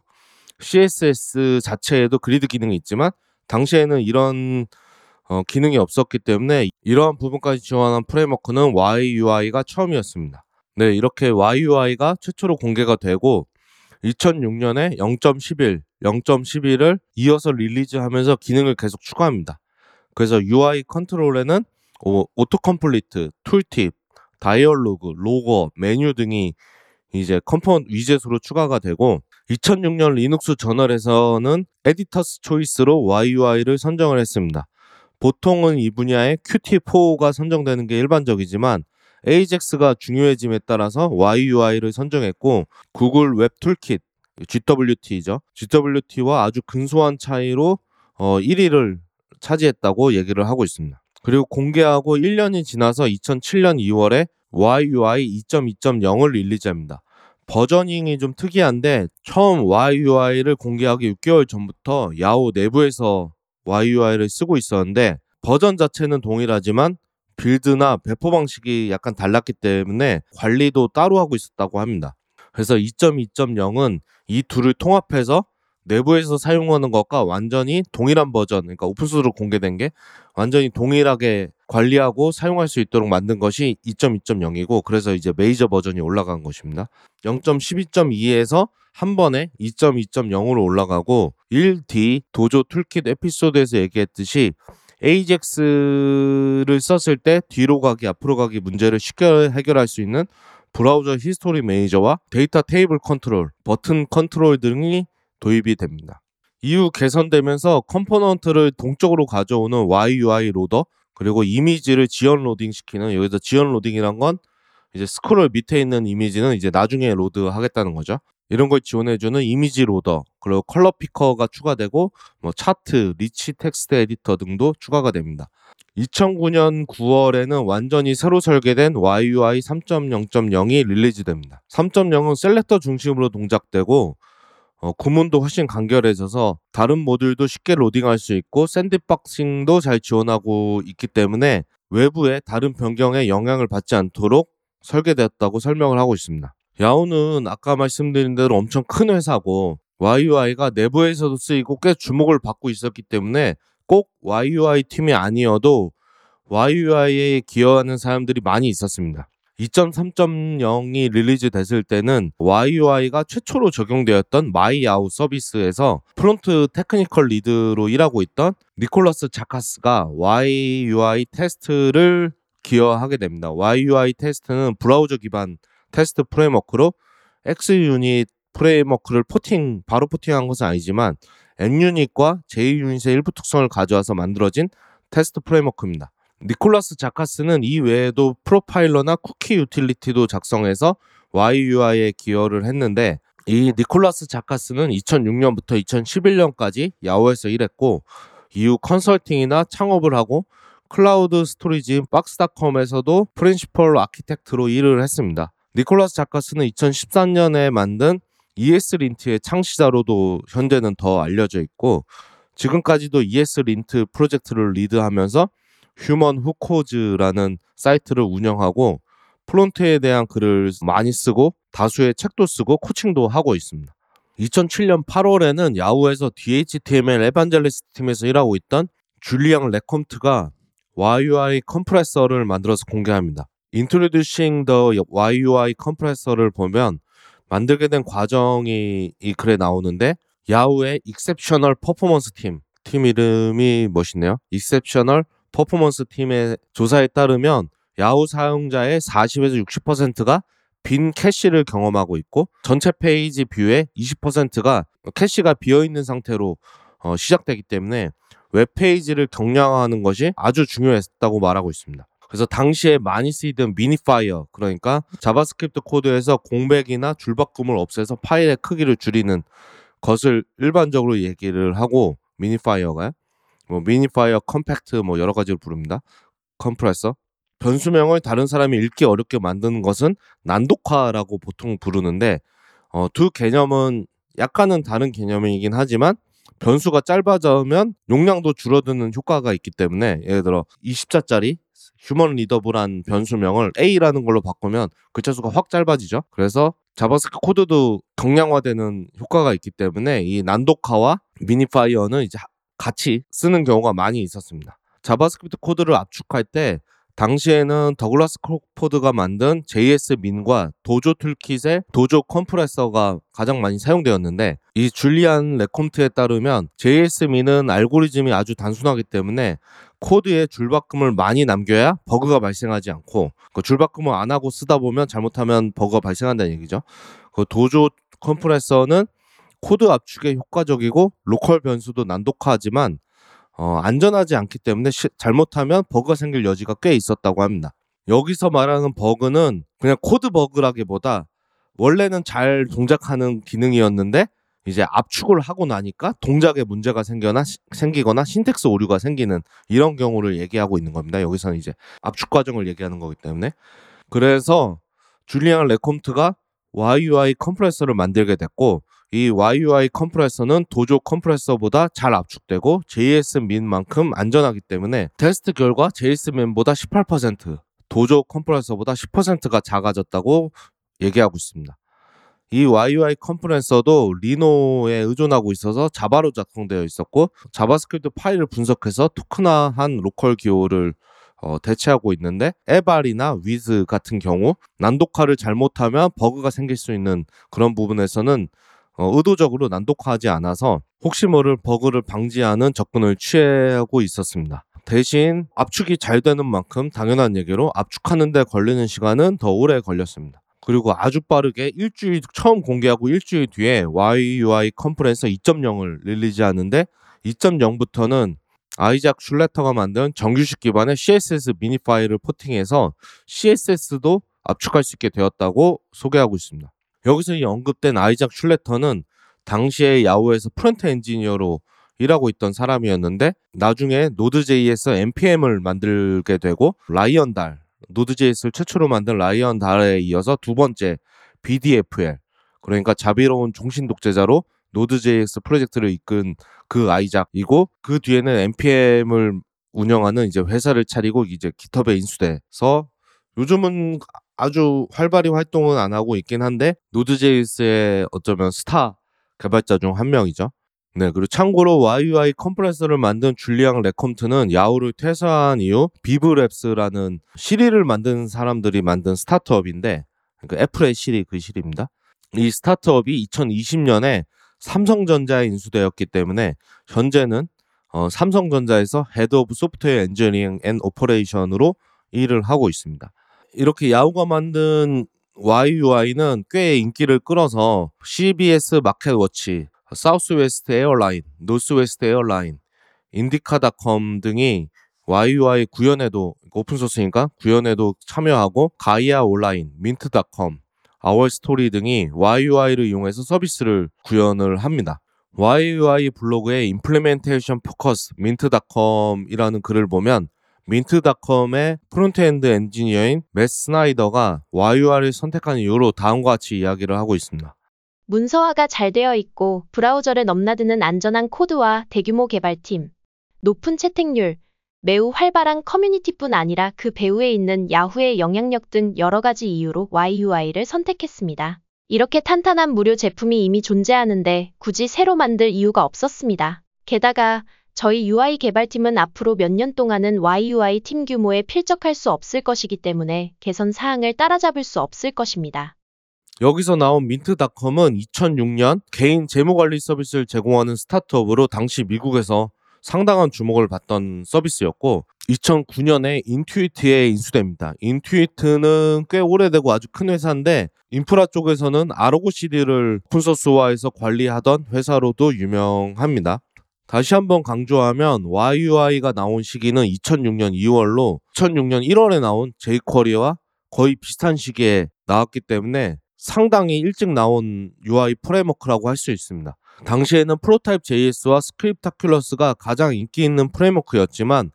B: 씨에스에스 자체에도 그리드 기능이 있지만 당시에는 이런 어, 기능이 없었기 때문에 이러한 부분까지 지원한 프레임워크는 와이유아이가 처음이었습니다. 네, 이렇게 와이유아이가 최초로 공개가 되고 이천육 년에 영 점 십일, 영 점 십일을 이어서 릴리즈하면서 기능을 계속 추가합니다. 그래서 유아이 컨트롤에는 오, 오토 컴플리트, 툴팁, 다이얼로그, 로거, 메뉴 등이 이제 컴포넌트 위젯으로 추가가 되고 이천육 년 리눅스 저널에서는 에디터스 초이스로 와이유아이를 선정을 했습니다. 보통은 이 분야에 큐티 포가 선정되는 게 일반적이지만 에이젝스가 중요해짐에 따라서 와이유아이를 선정했고 구글 웹 툴킷, 지더블유티죠. 지더블유티와 아주 근소한 차이로 어, 일 위를 차지했다고 얘기를 하고 있습니다. 그리고 공개하고 일 년이 지나서 이천칠 년 이월에 와이유아이 이 점 이 점 영을 릴리즈합니다. 버저닝이 좀 특이한데 처음 와이유아이를 공개하기 육 개월 전부터 야후 내부에서 와이유아이를 쓰고 있었는데 버전 자체는 동일하지만 빌드나 배포 방식이 약간 달랐기 때문에 관리도 따로 하고 있었다고 합니다. 그래서 이 점 이 점 영은 이 둘을 통합해서 내부에서 사용하는 것과 완전히 동일한 버전, 그러니까 오픈소스로 공개된 게 완전히 동일하게 관리하고 사용할 수 있도록 만든 것이 이 점 이 점 영이고 그래서 이제 메이저 버전이 올라간 것입니다. 영 점 십이 점 이에서 한 번에 이 점 이 점 영으로 올라가고 일 디 도조 툴킷 에피소드에서 얘기했듯이 에이젝스를 썼을 때 뒤로 가기, 앞으로 가기 문제를 쉽게 해결할 수 있는 브라우저 히스토리 매니저와 데이터 테이블 컨트롤, 버튼 컨트롤 등이 도입이 됩니다. 이후 개선되면서 컴포넌트를 동적으로 가져오는 와이유아이 로더, 그리고 이미지를 지연 로딩 시키는, 여기서 지연 로딩이란 건 이제 스크롤 밑에 있는 이미지는 이제 나중에 로드 하겠다는 거죠. 이런 걸 지원해주는 이미지 로더, 그리고 컬러 피커가 추가되고 뭐 차트, 리치 텍스트 에디터 등도 추가가 됩니다. 이천구 년 구월에는 완전히 새로 설계된 와이유아이 삼 점 영 점 영이 릴리즈됩니다. 삼 점 영은 셀렉터 중심으로 동작되고 어, 구문도 훨씬 간결해져서 다른 모듈도 쉽게 로딩할 수 있고 샌드박싱도 잘 지원하고 있기 때문에 외부의 다른 변경에 영향을 받지 않도록 설계되었다고 설명을 하고 있습니다. 야후는 아까 말씀드린 대로 엄청 큰 회사고 와이유아이가 내부에서도 쓰이고 꽤 주목을 받고 있었기 때문에 꼭 와이유아이 팀이 아니어도 와이유아이에 기여하는 사람들이 많이 있었습니다. 이 점 삼 점 영이 릴리즈 됐을 때는 와이유아이가 최초로 적용되었던 마이야후 서비스에서 프론트 테크니컬 리드로 일하고 있던 니콜라스 자카스가 와이유아이 테스트를 기여하게 됩니다. 와이유아이 테스트는 브라우저 기반 테스트 프레임워크로 X유닛 프레임워크를 포팅, 바로 포팅한 것은 아니지만 N유닛과 제이유닛의 일부 특성을 가져와서 만들어진 테스트 프레임워크입니다. 니콜라스 자카스는 이 외에도 프로파일러나 쿠키 유틸리티도 작성해서 와이유아이에 기여를 했는데, 이 니콜라스 자카스는 이천육 년부터 이천십일 년까지 야후에서 일했고, 이후 컨설팅이나 창업을 하고 클라우드 스토리지인 박스닷컴에서도 프린시펄 아키텍트로 일을 했습니다. 니콜라스 자카스는 이천십삼 년에 만든 이에스린트의 창시자로도 현재는 더 알려져 있고, 지금까지도 이에스린트 프로젝트를 리드하면서 휴먼 후코즈라는 사이트를 운영하고 프론트에 대한 글을 많이 쓰고 다수의 책도 쓰고 코칭도 하고 있습니다. 이천칠 년 팔월에는 야후에서 디에이치티엠엘 에반젤리스트 팀에서 일하고 있던 줄리앙 레콤트가 와이유아이 컴프레서를 만들어서 공개합니다. Introducing the 와이유아이 컴프레서를 보면 만들게 된 과정이 이 글에 나오는데, 야후의 Exceptional Performance 팀, 팀 이름이 멋있네요. Exceptional Performance 팀의 조사에 따르면 야후 사용자의 사십에서 육십 퍼센트가 빈 캐시를 경험하고 있고, 전체 페이지 뷰의 이십 퍼센트가 캐시가 비어있는 상태로 어, 시작되기 때문에 웹페이지를 경량화하는 것이 아주 중요했다고 말하고 있습니다. 그래서 당시에 많이 쓰이던 미니파이어, 그러니까 자바스크립트 코드에서 공백이나 줄바꿈을 없애서 파일의 크기를 줄이는 것을 일반적으로 얘기를 하고, 미니파이어가 뭐 미니파이어 컴팩트 뭐 여러 가지로 부릅니다. 컴프레서. 변수명을 다른 사람이 읽기 어렵게 만드는 것은 난독화라고 보통 부르는데, 어, 두 개념은 약간은 다른 개념이긴 하지만 변수가 짧아지면 용량도 줄어드는 효과가 있기 때문에, 예를 들어 이십 자짜리 휴먼 리더블한 변수명을 A라는 걸로 바꾸면 글자 수가 확 짧아지죠. 그래서 자바스크립트 코드도 경량화되는 효과가 있기 때문에 이 난독화와 미니파이어는 이제 같이 쓰는 경우가 많이 있었습니다. 자바스크립트 코드를 압축할 때 당시에는 더글라스 크로포드가 만든 제이에스 민과 도조 툴킷의 도조 컴프레서가 가장 많이 사용되었는데, 이 줄리안 레콤트에 따르면 제이에스 민은 알고리즘이 아주 단순하기 때문에 코드에 줄바꿈을 많이 남겨야 버그가 발생하지 않고, 그 줄바꿈을 안 하고 쓰다 보면 잘못하면 버그가 발생한다는 얘기죠. 그 도조 컴프레서는 코드 압축에 효과적이고 로컬 변수도 난독화하지만 어, 안전하지 않기 때문에 시, 잘못하면 버그가 생길 여지가 꽤 있었다고 합니다. 여기서 말하는 버그는 그냥 코드 버그라기보다 원래는 잘 동작하는 기능이었는데 이제 압축을 하고 나니까 동작에 문제가 생겨나, 생기거나 신텍스 오류가 생기는 이런 경우를 얘기하고 있는 겁니다. 여기서는 이제 압축 과정을 얘기하는 거기 때문에. 그래서 줄리안 레콤트가 와이유아이 컴프레서를 만들게 됐고, 이 와이유아이 컴프레서는 도조 컴프레서보다 잘 압축되고 제이에스 민만큼 안전하기 때문에 테스트 결과 제이에스 민보다 십팔 퍼센트, 도조 컴프레서보다 십 퍼센트가 작아졌다고 얘기하고 있습니다. 이 와이유아이 컴프레서도 리노에 의존하고 있어서 자바로 작성되어 있었고, 자바스크립트 파일을 분석해서 토큰화한 로컬 기호를 어, 대체하고 있는데, 에발이나 위즈 같은 경우 난독화를 잘못하면 버그가 생길 수 있는 그런 부분에서는 어, 의도적으로 난독화하지 않아서 혹시 모를 버그를 방지하는 접근을 취하고 있었습니다. 대신 압축이 잘 되는 만큼 당연한 얘기로 압축하는 데 걸리는 시간은 더 오래 걸렸습니다. 그리고 아주 빠르게 일주일 처음 공개하고 일주일 뒤에 와이유아이 컴프레서 이 점 영을 릴리즈하는데, 이 점 영부터는 아이작 슐레터가 만든 정규식 기반의 씨에스에스 미니 파일을 포팅해서 씨에스에스도 압축할 수 있게 되었다고 소개하고 있습니다. 여기서 이 언급된 아이작 슐레터는 당시에 야후에서 프론트 엔지니어로 일하고 있던 사람이었는데, 나중에 노드제이에서 엔피엠을 만들게 되고 라이언달, 노드제이에스를 최초로 만든 라이언달에 이어서 두 번째 비디에프엘, 그러니까 자비로운 종신 독재자로 노드제이에스 프로젝트를 이끈 그 아이작이고, 그 뒤에는 엔피엠을 운영하는 이제 회사를 차리고 이제 깃허브에 인수돼서 요즘은 아주 활발히 활동은 안 하고 있긴 한데 노드제이에스의 어쩌면 스타 개발자 중 한 명이죠. 네, 그리고 참고로 와이유아이 컴프레서를 만든 줄리앙 레콤트는 야후를 퇴사한 이후 비브랩스라는 시리를 만든 사람들이 만든 스타트업인데, 그러니까 애플의 시리, 그 시리입니다. 이 스타트업이 이천이십 년에 삼성전자에 인수되었기 때문에 현재는 어, 삼성전자에서 헤드 오브 소프트웨어 엔지니어링 앤 오퍼레이션으로 일을 하고 있습니다. 이렇게 야후가 만든 와이유아이는 꽤 인기를 끌어서 씨비에스 마켓워치, 사우스웨스트 에어라인, 노스웨스트 에어라인, 인디카닷컴 등이 와이유아이 구현에도 오픈소스니까 구현에도 참여하고 가이아 온라인, 민트 닷컴, 아월스토리 등이 와이유아이를 이용해서 서비스를 구현을 합니다. 와이유아이 블로그의 임플리멘테이션 포커스 민트 닷컴이라는 글을 보면 민트 닷컴의 프론트엔드 엔지니어인 맷 스나이더가 와이유아이를 선택한 이유로 다음과 같이 이야기를 하고 있습니다.
A: 문서화가 잘 되어 있고 브라우저를 넘나드는 안전한 코드와 대규모 개발팀, 높은 채택률, 매우 활발한 커뮤니티뿐 아니라 그 배후에 있는 야후의 영향력 등 여러 가지 이유로 와이유아이를 선택했습니다. 이렇게 탄탄한 무료 제품이 이미 존재하는데 굳이 새로 만들 이유가 없었습니다. 게다가 저희 유아이 개발팀은 앞으로 몇 년 동안은 와이유아이 팀 규모에 필적할 수 없을 것이기 때문에 개선 사항을 따라잡을 수 없을 것입니다.
B: 여기서 나온 민트 닷컴은 이천육 년 개인 재무관리 서비스를 제공하는 스타트업으로 당시 미국에서 상당한 주목을 받던 서비스였고 이천구 년에 인투이트에 인수됩니다. 인투이트는 꽤 오래되고 아주 큰 회사인데 인프라 쪽에서는 알오지씨디를 오픈소스화해서 관리하던 회사로도 유명합니다. 다시 한번 강조하면 와이유아이가 나온 시기는 이천육 년 이월로 이천육 년 일월에 나온 제이쿼리와 거의 비슷한 시기에 나왔기 때문에 상당히 일찍 나온 유아이 프레임워크라고 할 수 있습니다. 당시에는 프로타입 제이에스와 스크립타큘러스가 가장 인기 있는 프레임워크였지만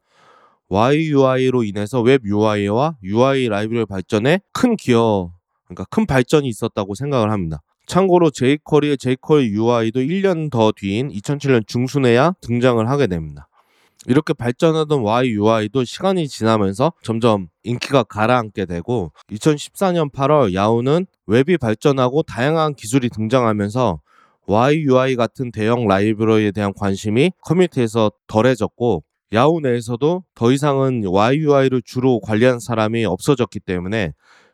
B: 와이유아이로 인해서 웹 유아이와 유아이 라이브러리 발전에 큰 기여, 그러니까 큰 발전이 있었다고 생각을 합니다. 참고로 제이쿼리의 제이쿼리 유아이도 일 년 더 뒤인 이천칠 년 중순에야 등장을 하게 됩니다. 이렇게 발전하던 와이유아이도 시간이 지나면서 점점 인기가 가라앉게 되고 이천십사 년 팔월 야후는 웹이 발전하고 다양한 기술이 등장하면서 와이유아이 같은 대형 라이브러리에 대한 관심이 커뮤니티에서 덜해졌고 야후 내에서도 더 이상은 와이유아이를 주로 관리하는 사람이 없어졌기 때문에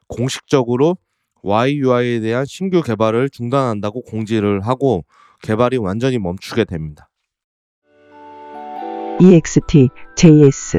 B: 공식적으로 와이유아이에 대한 신규 개발을 중단한다고 공지를 하고 개발이 완전히 멈추게 됩니다.
C: 이엑스티 제이에스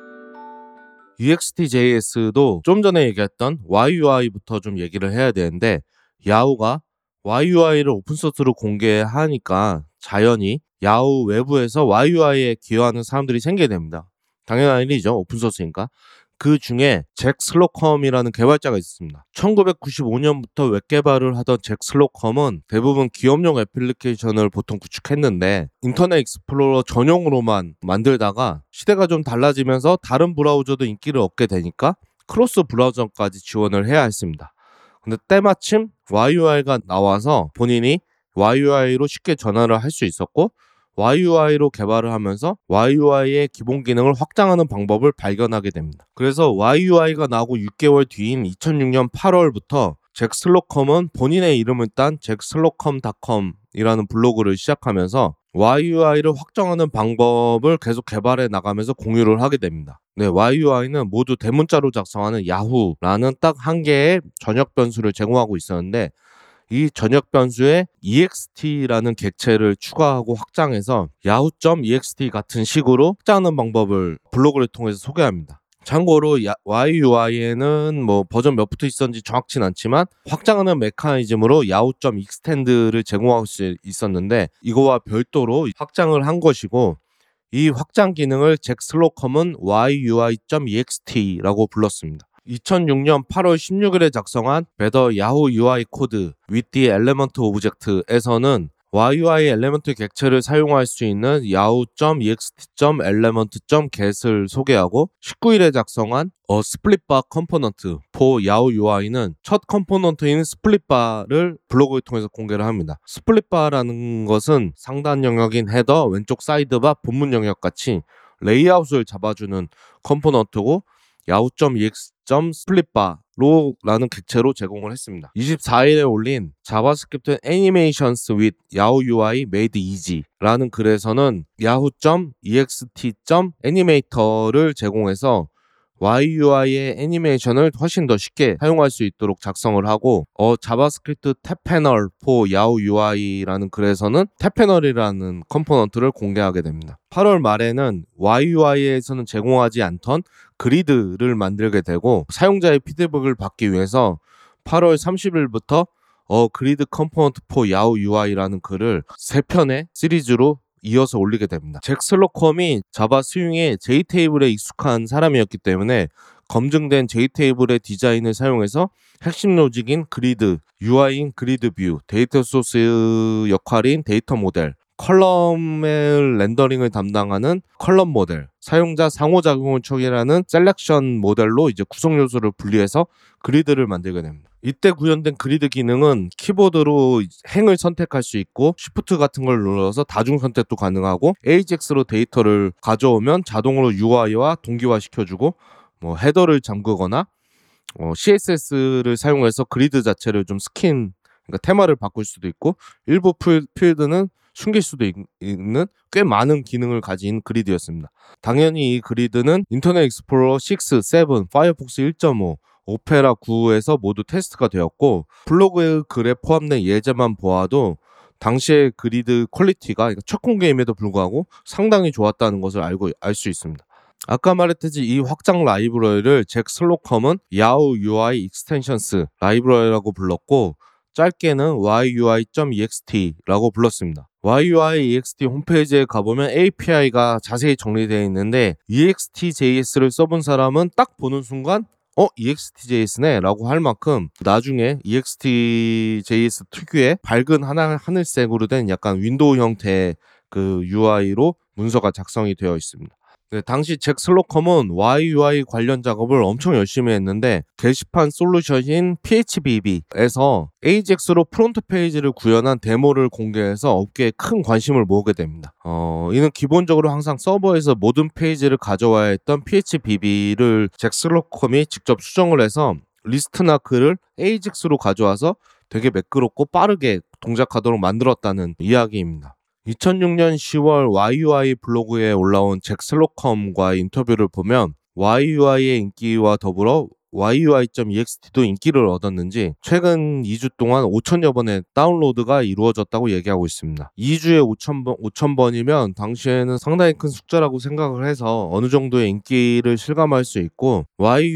B: 이엑스티 제이에스도 좀 전에 얘기했던 와이유아이부터 좀 얘기를 해야 되는데 야후가 와이유아이를 오픈소스로 공개하니까 자연히 야후 외부에서 와이유아이에 기여하는 사람들이 생기게 됩니다. 당연한 일이죠. 오픈소스니까. 그 중에 잭 슬로컴이라는 개발자가 있습니다. 천구백구십오 년부터 웹 개발을 하던 잭 슬로컴은 대부분 기업용 애플리케이션을 보통 구축했는데 인터넷 익스플로러 전용으로만 만들다가 시대가 좀 달라지면서 다른 브라우저도 인기를 얻게 되니까 크로스 브라우저까지 지원을 해야 했습니다. 근데 때마침 와이유아이가 나와서 본인이 와이유아이로 쉽게 전환을 할 수 있었고 와이유아이로 개발을 하면서 와이유아이의 기본 기능을 확장하는 방법을 발견하게 됩니다. 그래서 와이유아이가 나오고 육 개월 뒤인 이천육 년 팔월부터 잭 슬로컴은 본인의 이름을 딴 잭 슬로컴 닷컴이라는 블로그를 시작하면서 와이유아이를 확정하는 방법을 계속 개발해 나가면서 공유를 하게 됩니다. 네, 와이유아이는 모두 대문자로 작성하는 야후라는 딱 한 개의 전역 변수를 제공하고 있었는데 이 전역 변수에 이엑스티라는 객체를 추가하고 확장해서 야후.이엑스티 같은 식으로 확장하는 방법을 블로그를 통해서 소개합니다. 참고로 와이유아이에는 뭐 버전 몇부터 있었는지 정확치는 않지만 확장하는 메커니즘으로 야후.익스텐드를 제공할 수 있었는데 이거와 별도로 확장을 한 것이고 이 확장 기능을 잭 슬로컴은 와이유아이.이엑스티라고 불렀습니다. 이천육 년 팔월 십육일에 작성한 Better Yahoo 유아이 Code with the Element Object에서는 와이유아이 엘리먼트 객체를 사용할 수 있는 yahoo.ext.element.get을 소개하고 십구일에 작성한 A Splitbar Component for Yahoo 유아이는 첫 컴포넌트인 스플릿바를 블로그를 통해서 공개를 합니다. 스플릿바라는 것은 상단 영역인 헤더, 왼쪽 사이드바, 본문 영역 같이 레이아웃을 잡아주는 컴포넌트고 yahoo.ext.splitbar로라는 객체로 제공을 했습니다. 이십사일에 올린 자바스크립트 애니메이션스 with 야후 유아이 made easy라는 글에서는 yahoo.ext.animator를 제공해서 와이유아이의 애니메이션을 훨씬 더 쉽게 사용할 수 있도록 작성을 하고 어 자바스크립트 탭 패널 for 야후 유아이라는 글에서는 탭 패널이라는 컴포넌트를 공개하게 됩니다. 팔월 말에는 와이유아이에서는 제공하지 않던 그리드를 만들게 되고 사용자의 피드백을 받기 위해서 팔월 삼십일부터 어 그리드 컴포넌트 for 야후 유아이라는 글을 세 편의 시리즈로 이어서 올리게 됩니다. 잭 슬로컴이 자바 스윙에 제이테이블에 익숙한 사람이었기 때문에 검증된 제이테이블의 디자인을 사용해서 핵심 로직인 그리드, 유아이인 그리드 뷰, 데이터 소스 역할인 데이터 모델, 컬럼의 렌더링을 담당하는 컬럼 모델, 사용자 상호작용을 촉진하는 셀렉션 모델로 이제 구성 요소를 분리해서 그리드를 만들게 됩니다. 이때 구현된 그리드 기능은 키보드로 행을 선택할 수 있고 쉬프트 같은 걸 눌러서 다중 선택도 가능하고 에이젝스로 데이터를 가져오면 자동으로 유아이와 동기화 시켜주고 뭐 헤더를 잠그거나 어, 씨에스에스를 사용해서 그리드 자체를 좀 스킨, 그러니까 테마를 바꿀 수도 있고 일부 필드는 숨길 수도 있, 있는 꽤 많은 기능을 가진 그리드였습니다. 당연히 이 그리드는 인터넷 익스플로러 육, 칠, 파이어폭스 일 점 오, 오페라 구에서 모두 테스트가 되었고 블로그 글에 포함된 예제만 보아도 당시의 그리드 퀄리티가 그러니까 첫 공개임에도 불구하고 상당히 좋았다는 것을 알고 알 수 있습니다. 아까 말했듯이 이 확장 라이브러리를 잭 슬로컴은 야후 유아이 익스텐션스 라이브러리라고 불렀고 짧게는 와이유아이.ext라고 불렀습니다. 와이유아이.ext 홈페이지에 가보면 에이피아이가 자세히 정리되어 있는데 이엑스티제이에스를 써본 사람은 딱 보는 순간 어? 이엑스티제이에스네? 라고 할 만큼 나중에 이엑스티제이에스 특유의 밝은 하늘, 하늘색으로 된 약간 윈도우 형태의 그 유아이로 문서가 작성이 되어 있습니다. 네, 당시 잭 슬로컴은 와이유아이 관련 작업을 엄청 열심히 했는데 게시판 솔루션인 피에이치비비에서 에이젝스로 프론트 페이지를 구현한 데모를 공개해서 업계에 큰 관심을 모으게 됩니다. 어, 이는 기본적으로 항상 서버에서 모든 페이지를 가져와야 했던 피에이치비비를 잭 슬로컴이 직접 수정을 해서 리스트나 글을 에이젝스로 가져와서 되게 매끄럽고 빠르게 동작하도록 만들었다는 이야기입니다. 이천육 년 시월 와이유아이 블로그에 올라온 잭 슬로컴과의 인터뷰를 보면 와이유아이의 인기와 더불어 와이유아이.ext도 인기를 얻었는지 최근 이 주 동안 오천여 번의 다운로드가 이루어졌다고 얘기하고 있습니다. 이 주에 오천 번, 오천 번이면 당시에는 상당히 큰 숫자라고 생각을 해서 어느 정도의 인기를 실감할 수 있고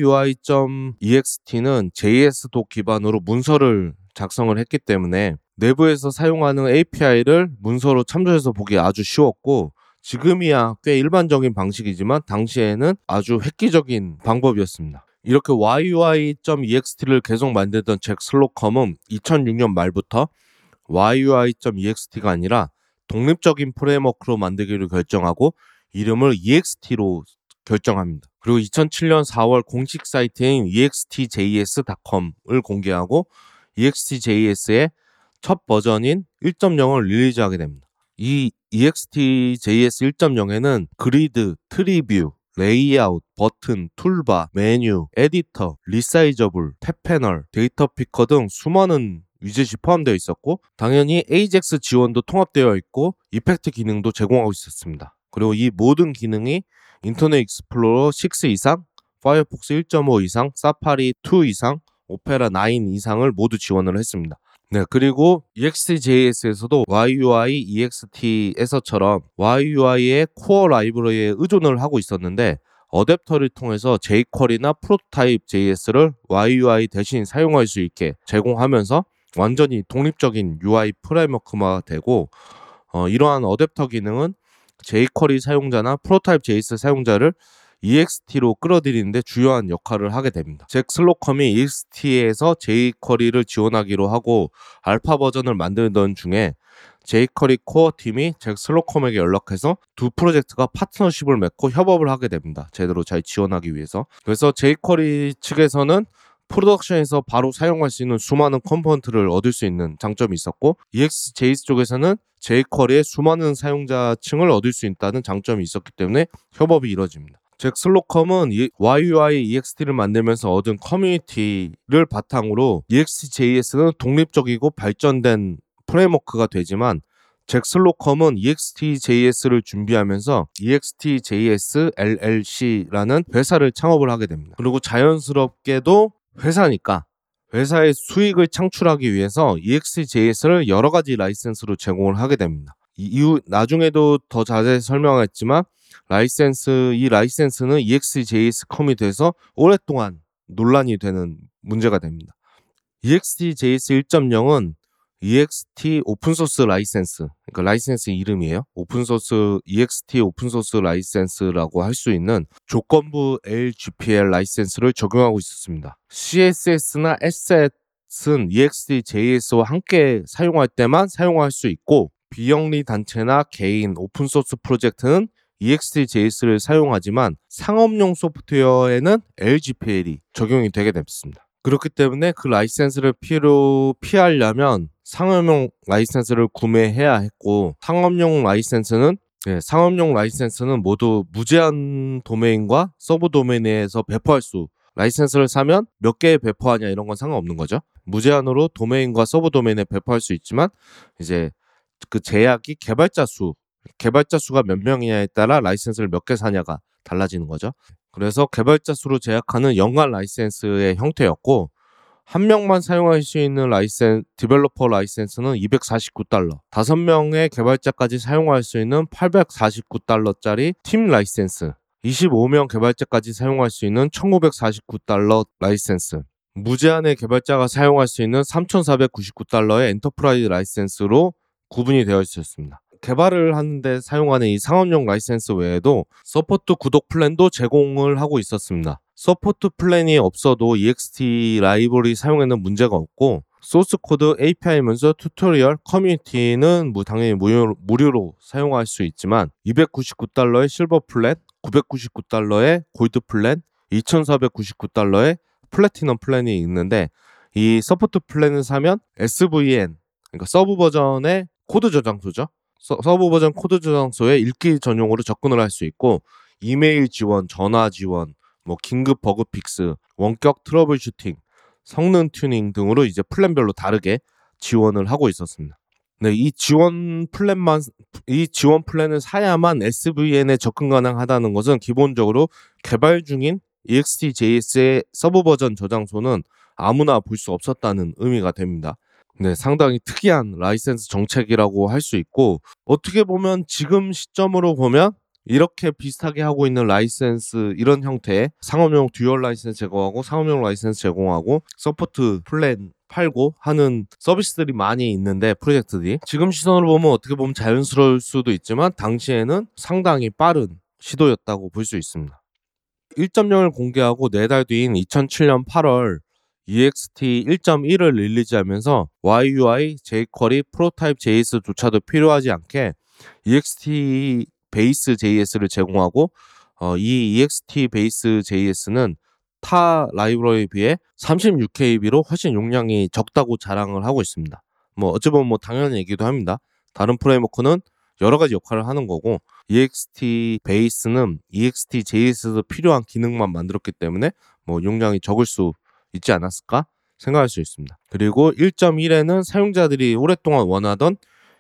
B: 와이유아이.ext는 제이에스 독 기반으로 문서를 작성을 했기 때문에 내부에서 사용하는 에이피아이를 문서로 참조해서 보기 아주 쉬웠고 지금이야 꽤 일반적인 방식이지만 당시에는 아주 획기적인 방법이었습니다. 이렇게 와이유아이.ext를 계속 만들던 잭 슬로컴은 이천육 년 말부터 와이유아이.ext가 아니라 독립적인 프레임워크로 만들기로 결정하고 이름을 이엑스티로 결정합니다. 그리고 이천칠 년 사월 공식 사이트인 이엑스티제이에스 닷컴을 공개하고 이엑스티제이에스의 첫 버전인 일 점 영을 릴리즈하게 됩니다. 이 이엑스티제이에스 일 점 영에는 그리드, 트리뷰, 레이아웃, 버튼, 툴바, 메뉴, 에디터, 리사이저블, 탭 패널, 데이터 피커 등 수많은 위젯이 포함되어 있었고 당연히 에이젝스 지원도 통합되어 있고 이펙트 기능도 제공하고 있었습니다. 그리고 이 모든 기능이 인터넷 익스플로러 육 이상, 파이어폭스 일 점 오 이상, 사파리 이 이상, 오페라 나인 이상을 모두 지원을 했습니다. 네, 그리고 이엑스티제이에스에서도 와이유아이.ext에서처럼 와이유아이의 코어 라이브러리에 의존을 하고 있었는데 어댑터를 통해서 제이쿼리나 프로토타입 제이에스를 와이유아이 대신 사용할 수 있게 제공하면서 완전히 독립적인 유아이 프레임워크가 되고 어, 이러한 어댑터 기능은 제이쿼리 사용자나 프로토타입 제이에스 사용자를 이엑스티로 끌어들이는데 주요한 역할을 하게 됩니다. 잭 슬로컴이 이엑스티에서 제이쿼리를 지원하기로 하고 알파 버전을 만들던 중에 제이쿼리 코어 팀이 잭 슬로컴에게 연락해서 두 프로젝트가 파트너십을 맺고 협업을 하게 됩니다. 제대로 잘 지원하기 위해서. 그래서 제이쿼리 측에서는 프로덕션에서 바로 사용할 수 있는 수많은 컴포넌트를 얻을 수 있는 장점이 있었고 이엑스제이에스 쪽에서는 제이쿼리의 수많은 사용자층을 얻을 수 있다는 장점이 있었기 때문에 협업이 이루어집니다. 잭 슬로컴은 와이유아이.ext를 만들면서 얻은 커뮤니티를 바탕으로 이엑스티제이에스는 독립적이고 발전된 프레임워크가 되지만 잭 슬로컴은 이엑스티제이에스를 준비하면서 이엑스티제이에스 엘엘씨라는 회사를 창업을 하게 됩니다. 그리고 자연스럽게도 회사니까 회사의 수익을 창출하기 위해서 이엑스티제이에스를 여러 가지 라이센스로 제공을 하게 됩니다. 이후 나중에도 더 자세히 설명했지만 라이센스, 이 라이센스는 이엑스티제이에스 컴이 돼서 오랫동안 논란이 되는 문제가 됩니다. 이엑스티제이에스 일 점 영은 이엑스티 오픈소스 라이센스, 그러니까 라이센스 이름이에요. 오픈소스 이엑스티 오픈소스 라이센스라고 할 수 있는 조건부 엘지피엘 라이센스를 적용하고 있었습니다. 씨에스에스나 에셋은 이엑스티 제이에스와 함께 사용할 때만 사용할 수 있고, 비영리 단체나 개인 오픈소스 프로젝트는 이엑스티 제이에스를 사용하지만 상업용 소프트웨어에는 엘지피엘이 적용이 되게 됐습니다. 그렇기 때문에 그 라이센스를 필요, 피하려면 상업용 라이센스를 구매해야 했고, 상업용 라이센스는 네, 상업용 라이센스는 모두 무제한 도메인과 서브 도메인에서 배포할 수, 라이센스를 사면 몇 개 배포하냐 이런 건 상관없는 거죠. 무제한으로 도메인과 서브 도메인에 배포할 수 있지만, 이제 그 제약이 개발자 수, 개발자 수가 몇 명이냐에 따라 라이센스를 몇 개 사냐가 달라지는 거죠. 그래서 개발자 수로 제약하는 연간 라이센스의 형태였고, 한 명만 사용할 수 있는 라이센, 디벨로퍼 라이센스는 이백사십구 달러, 다섯 명의 개발자까지 사용할 수 있는 팔백사십구 달러짜리 팀 라이센스, 이십오 명 개발자까지 사용할 수 있는 천구백사십구 달러 라이센스, 무제한의 개발자가 사용할 수 있는 삼천사백구십구 달러의 엔터프라이즈 라이센스로 구분이 되어 있었습니다. 개발을 하는데 사용하는 이 상업용 라이센스 외에도 서포트 구독 플랜도 제공을 하고 있었습니다. 서포트 플랜이 없어도 이엑스티 라이브러리 사용에는 문제가 없고, 소스 코드, 에이피아이면서 튜토리얼, 커뮤니티는 당연히 무료, 무료로 사용할 수 있지만, 이백구십구 달러의 실버 플랜, 구백구십구 달러의 골드 플랜, 이천사백구십구 달러의 플래티넘 플랜이 있는데, 이 서포트 플랜을 사면 에스브이엔, 그러니까 서브 버전의 코드 저장소죠. 서, 서브 버전 코드 저장소에 읽기 전용으로 접근을 할 수 있고, 이메일 지원, 전화 지원, 뭐 긴급 버그 픽스, 원격 트러블 슈팅, 성능 튜닝 등으로 이제 플랜별로 다르게 지원을 하고 있었습니다. 네, 이 지원 플랜만 이 지원 플랜을 사야만 에스브이엔에 접근 가능하다는 것은 기본적으로 개발 중인 이엑스티 제이에스의 서브 버전 저장소는 아무나 볼 수 없었다는 의미가 됩니다. 네, 상당히 특이한 라이센스 정책이라고 할 수 있고, 어떻게 보면 지금 시점으로 보면 이렇게 비슷하게 하고 있는 라이센스, 이런 형태의 상업용 듀얼 라이센스 제공하고 상업용 라이센스 제공하고 서포트 플랜 팔고 하는 서비스들이 많이 있는데, 프로젝트들이 지금 시선으로 보면 어떻게 보면 자연스러울 수도 있지만 당시에는 상당히 빠른 시도였다고 볼 수 있습니다. 일 점 영을 공개하고 네 달 뒤인 이천칠 년 팔월 이엑스티 일 점 일을 릴리즈하면서 와이유아이, jQuery, 프로타입 제이에스조차도 필요하지 않게 이엑스티 베이스 제이에스를 제공하고, 어, 이 이엑스티 베이스 제이에스는 타 라이브러리에 비해 삼십육 케이비로 훨씬 용량이 적다고 자랑을 하고 있습니다. 뭐 어찌 보면 뭐 당연한 얘기도 합니다. 다른 프레임워크는 여러 가지 역할을 하는 거고, 이엑스티 베이스는 이엑스티 제이에스에서 필요한 기능만 만들었기 때문에 뭐 용량이 적을 수 있지 않았을까 생각할 수 있습니다. 그리고 일 점 일에는 사용자들이 오랫동안 원하던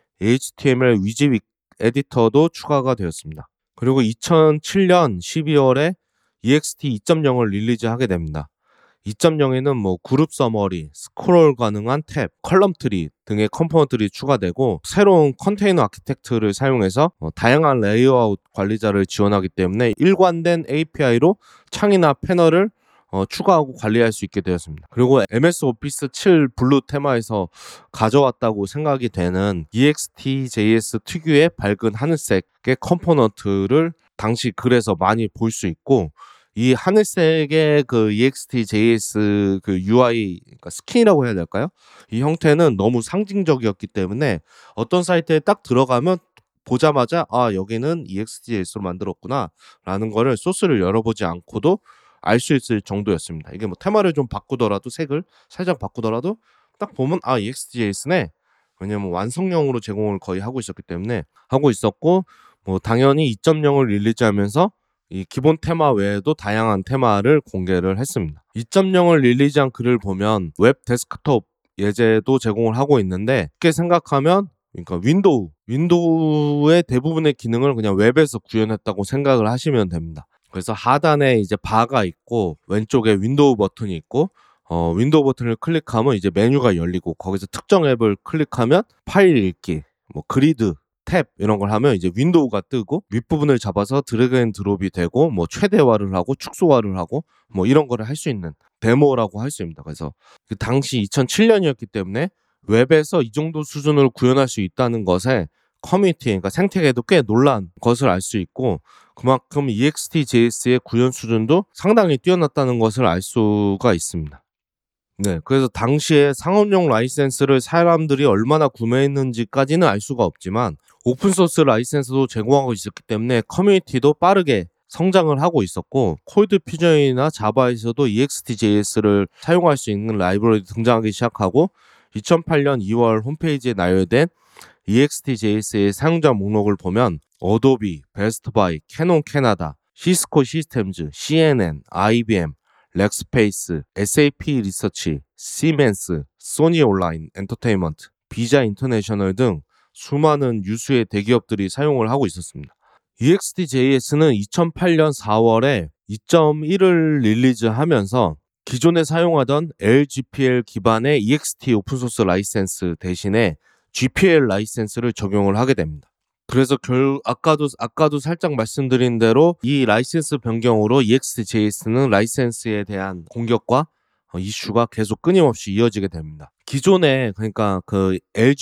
B: 에이치티엠엘 위즈 에디터도 추가가 되었습니다. 그리고 이천칠 년 십이월에 이엑스티 이 점 영을 릴리즈하게 됩니다. 이 점 영에는 뭐 그룹 서머리, 스크롤 가능한 탭, 컬럼 트리 등의 컴포넌트들이 추가되고, 새로운 컨테이너 아키텍트를 사용해서 어, 다양한 레이아웃 관리자를 지원하기 때문에 일관된 에이피아이로 창이나 패널을 어, 추가하고 관리할 수 있게 되었습니다. 그리고 엠에스 오피스 칠 블루 테마에서 가져왔다고 생각이 되는 이엑스티 제이에스 특유의 밝은 하늘색의 컴포넌트를 당시 글에서 많이 볼 수 있고, 이 하늘색의 그 이엑스티 제이에스 그 유아이, 그러니까 스킨이라고 해야 될까요? 이 형태는 너무 상징적이었기 때문에 어떤 사이트에 딱 들어가면 보자마자 아, 여기는 이엑스티 제이에스로 만들었구나 라는 거를 소스를 열어보지 않고도 알 수 있을 정도였습니다. 이게 뭐 테마를 좀 바꾸더라도, 색을 살짝 바꾸더라도 딱 보면 아, 이엑스티 제이에스네. 왜냐면 완성형으로 제공을 거의 하고 있었기 때문에 하고 있었고, 뭐 당연히 이 점 영을 릴리즈하면서 이 기본 테마 외에도 다양한 테마를 공개를 했습니다. 이 점 영을 릴리즈한 글을 보면 웹 데스크톱 예제도 제공을 하고 있는데, 쉽게 생각하면 그러니까 윈도우, 윈도우의 대부분의 기능을 그냥 웹에서 구현했다고 생각을 하시면 됩니다. 그래서 하단에 이제 바가 있고 왼쪽에 윈도우 버튼이 있고, 어, 윈도우 버튼을 클릭하면 이제 메뉴가 열리고, 거기서 특정 앱을 클릭하면 파일 읽기, 뭐 그리드, 탭 이런 걸 하면 이제 윈도우가 뜨고, 윗부분을 잡아서 드래그 앤 드롭이 되고, 뭐 최대화를 하고 축소화를 하고 뭐 이런 거를 할 수 있는 데모라고 할 수 있습니다. 그래서 그 당시 이천칠 년이었기 때문에 웹에서 이 정도 수준을 구현할 수 있다는 것에 커뮤니티, 그러니까 생태계도 꽤 놀란 것을 알 수 있고, 그만큼 이엑스티제이에스의 구현 수준도 상당히 뛰어났다는 것을 알 수가 있습니다. 네, 그래서 당시에 상업용 라이센스를 사람들이 얼마나 구매했는지까지는 알 수가 없지만 오픈소스 라이센스도 제공하고 있었기 때문에 커뮤니티도 빠르게 성장을 하고 있었고, 콜드 퓨전이나 자바에서도 이엑스티제이에스를 사용할 수 있는 라이브러리 등장하기 시작하고, 이천팔 년 이월 홈페이지에 나열된 이엑스티제이에스의 사용자 목록을 보면 어도비, 베스트바이, 캐논 캐나다, 시스코 시스템즈, 씨엔엔, 아이비엠, 렉스페이스, 에스에이피 리서치, 시멘스, 소니 온라인 엔터테인먼트, 비자 인터내셔널 등 수많은 유수의 대기업들이 사용을 하고 있었습니다. 이엑스티제이에스는 이천팔 년 사월에 이 점 일을 릴리즈하면서 기존에 사용하던 엘지피엘 기반의 이엑스티 오픈소스 라이센스 대신에 지피엘 라이센스를 적용을 하게 됩니다. 그래서 결 아까도 아까도 살짝 말씀드린 대로 이 라이센스 변경으로 이엑스티제이에스는 라이센스에 대한 공격과 어, 이슈가 계속 끊임없이 이어지게 됩니다. 기존에 그러니까 그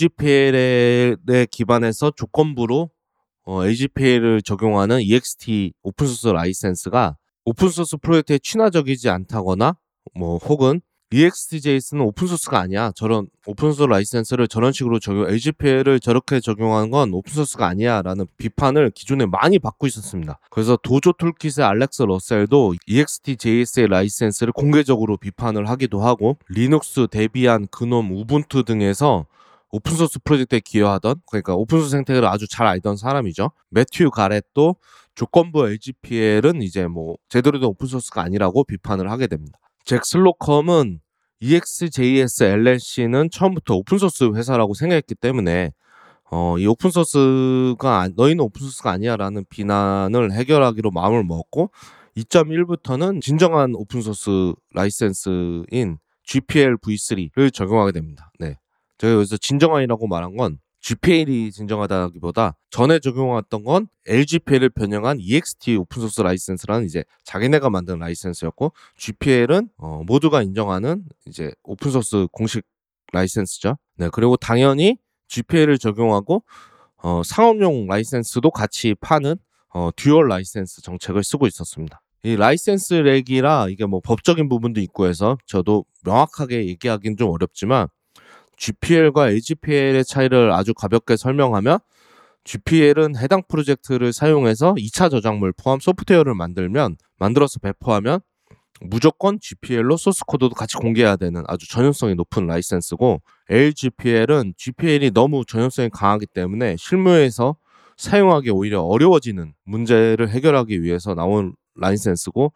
B: 엘지피엘에 기반해서 조건부로 어, 엘지피엘을 적용하는 이엑스티 오픈소스 라이센스가 오픈소스 프로젝트에 친화적이지 않다거나 뭐 혹은 이엑스티제이에스는 오픈소스가 아니야, 저런 오픈소스 라이센스를 저런 식으로 적용, 엘지피엘을 저렇게 적용하는 건 오픈소스가 아니야 라는 비판을 기존에 많이 받고 있었습니다. 그래서 도조 툴킷의 알렉스 러셀도 이엑스티제이에스의 라이센스를 공개적으로 비판을 하기도 하고, 리눅스, 데비안, 그놈, 우분투 등에서 오픈소스 프로젝트에 기여하던, 그러니까 오픈소스 생태계를 아주 잘 알던 사람이죠. 매튜 가렛도 조건부 엘지피엘은 이제 뭐 제대로 된 오픈소스가 아니라고 비판을 하게 됩니다. 잭 슬로컴은 이엑스제이에스 엘엘씨는 처음부터 오픈소스 회사라고 생각했기 때문에 어, 이 오픈소스가 너희는 오픈소스가 아니야라는 비난을 해결하기로 마음을 먹었고, 이 점 일부터는 진정한 오픈소스 라이센스인 지피엘 브이 쓰리를 적용하게 됩니다. 네, 제가 여기서 진정한이라고 말한 건 지피엘이 진정하다기보다 전에 적용했던 건 엘지피엘을 변형한 이엑스티 오픈소스 라이센스라는 이제 자기네가 만든 라이센스였고, 지피엘은 어, 모두가 인정하는 이제 오픈소스 공식 라이센스죠. 네, 그리고 당연히 지피엘을 적용하고 어, 상업용 라이센스도 같이 파는 어, 듀얼 라이센스 정책을 쓰고 있었습니다. 이 라이센스 렉이라 이게 뭐 법적인 부분도 있고 해서 저도 명확하게 얘기하기는 좀 어렵지만, 지피엘과 엘지피엘의 차이를 아주 가볍게 설명하면, 지피엘은 해당 프로젝트를 사용해서 이 차 저작물 포함 소프트웨어를 만들면 만들어서 배포하면 무조건 지피엘로 소스 코드도 같이 공개해야 되는 아주 전용성이 높은 라이센스고, 엘지피엘은 지피엘이 너무 전용성이 강하기 때문에 실무에서 사용하기 오히려 어려워지는 문제를 해결하기 위해서 나온 라이센스고,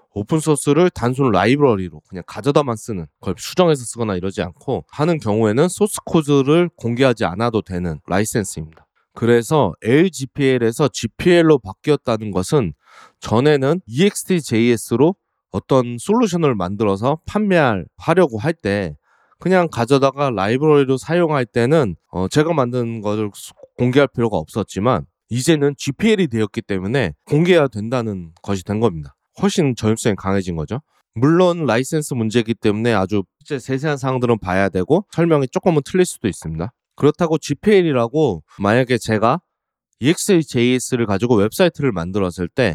B: 오픈소스를 단순 라이브러리로 그냥 가져다만 쓰는, 그걸 수정해서 쓰거나 이러지 않고 하는 경우에는 소스 코드를 공개하지 않아도 되는 라이센스입니다. 그래서 엘지피엘에서 지피엘로 바뀌었다는 것은 전에는 이엑스티제이에스로 어떤 솔루션을 만들어서 판매하려고 할 때 그냥 가져다가 라이브러리로 사용할 때는 어 제가 만든 것을 공개할 필요가 없었지만, 이제는 지피엘이 되었기 때문에 공개해야 된다는 것이 된 겁니다. 훨씬 전용성이 강해진 거죠. 물론 라이센스 문제이기 때문에 아주 세세한 사항들은 봐야 되고 설명이 조금은 틀릴 수도 있습니다. 그렇다고 지피엘이라고 만약에 제가 이엑스티제이에스를 가지고 웹사이트를 만들었을 때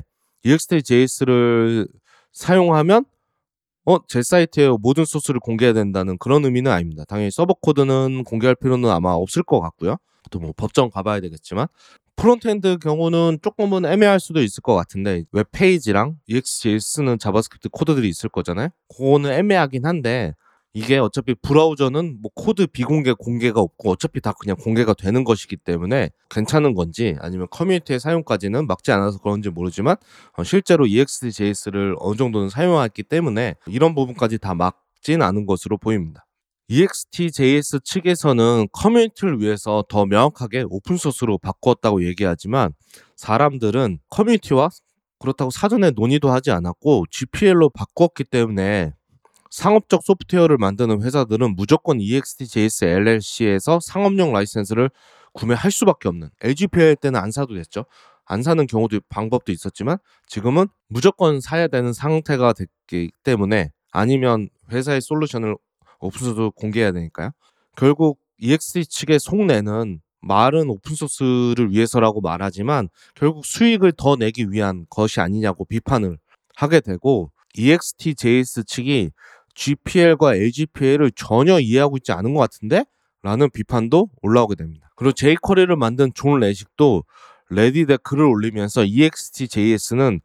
B: 이엑스티제이에스를 사용하면 어, 제 사이트에 모든 소스를 공개해야 된다는 그런 의미는 아닙니다. 당연히 서버 코드는 공개할 필요는 아마 없을 것 같고요. 또 뭐 법정 가봐야 되겠지만, 프론트엔드 경우는 조금은 애매할 수도 있을 것 같은데, 웹페이지랑 이엑스제이에스는 자바스크립트 코드들이 있을 거잖아요. 그거는 애매하긴 한데, 이게 어차피 브라우저는 뭐 코드 비공개 공개가 없고 어차피 다 그냥 공개가 되는 것이기 때문에 괜찮은 건지, 아니면 커뮤니티의 사용까지는 막지 않아서 그런지 모르지만 어, 실제로 이엑스제이에스를 어느 정도는 사용했기 때문에 이런 부분까지 다 막진 않은 것으로 보입니다. 이엑스티제이에스 측에서는 커뮤니티를 위해서 더 명확하게 오픈소스로 바꾸었다고 얘기하지만, 사람들은 커뮤니티와 그렇다고 사전에 논의도 하지 않았고 지피엘로 바꾸었기 때문에 상업적 소프트웨어를 만드는 회사들은 무조건 이엑스티제이에스 엘엘씨에서 상업용 라이센스를 구매할 수밖에 없는, 엘지피엘 때는 안 사도 됐죠. 안 사는 경우도 방법도 있었지만 지금은 무조건 사야 되는 상태가 됐기 때문에, 아니면 회사의 솔루션을 오픈소스로 공개해야 되니까요. 결국 이엑스티 측의 속내는 말은 오픈소스를 위해서라고 말하지만 결국 수익을 더 내기 위한 것이 아니냐고 비판을 하게 되고, 이엑스티제이에스 측이 지피엘과 엘지피엘을 전혀 이해하고 있지 않은 것 같은데? 라는 비판도 올라오게 됩니다. 그리고 제이쿼리를 만든 존 레식도 레딧에 글을 올리면서 이엑스티제이에스는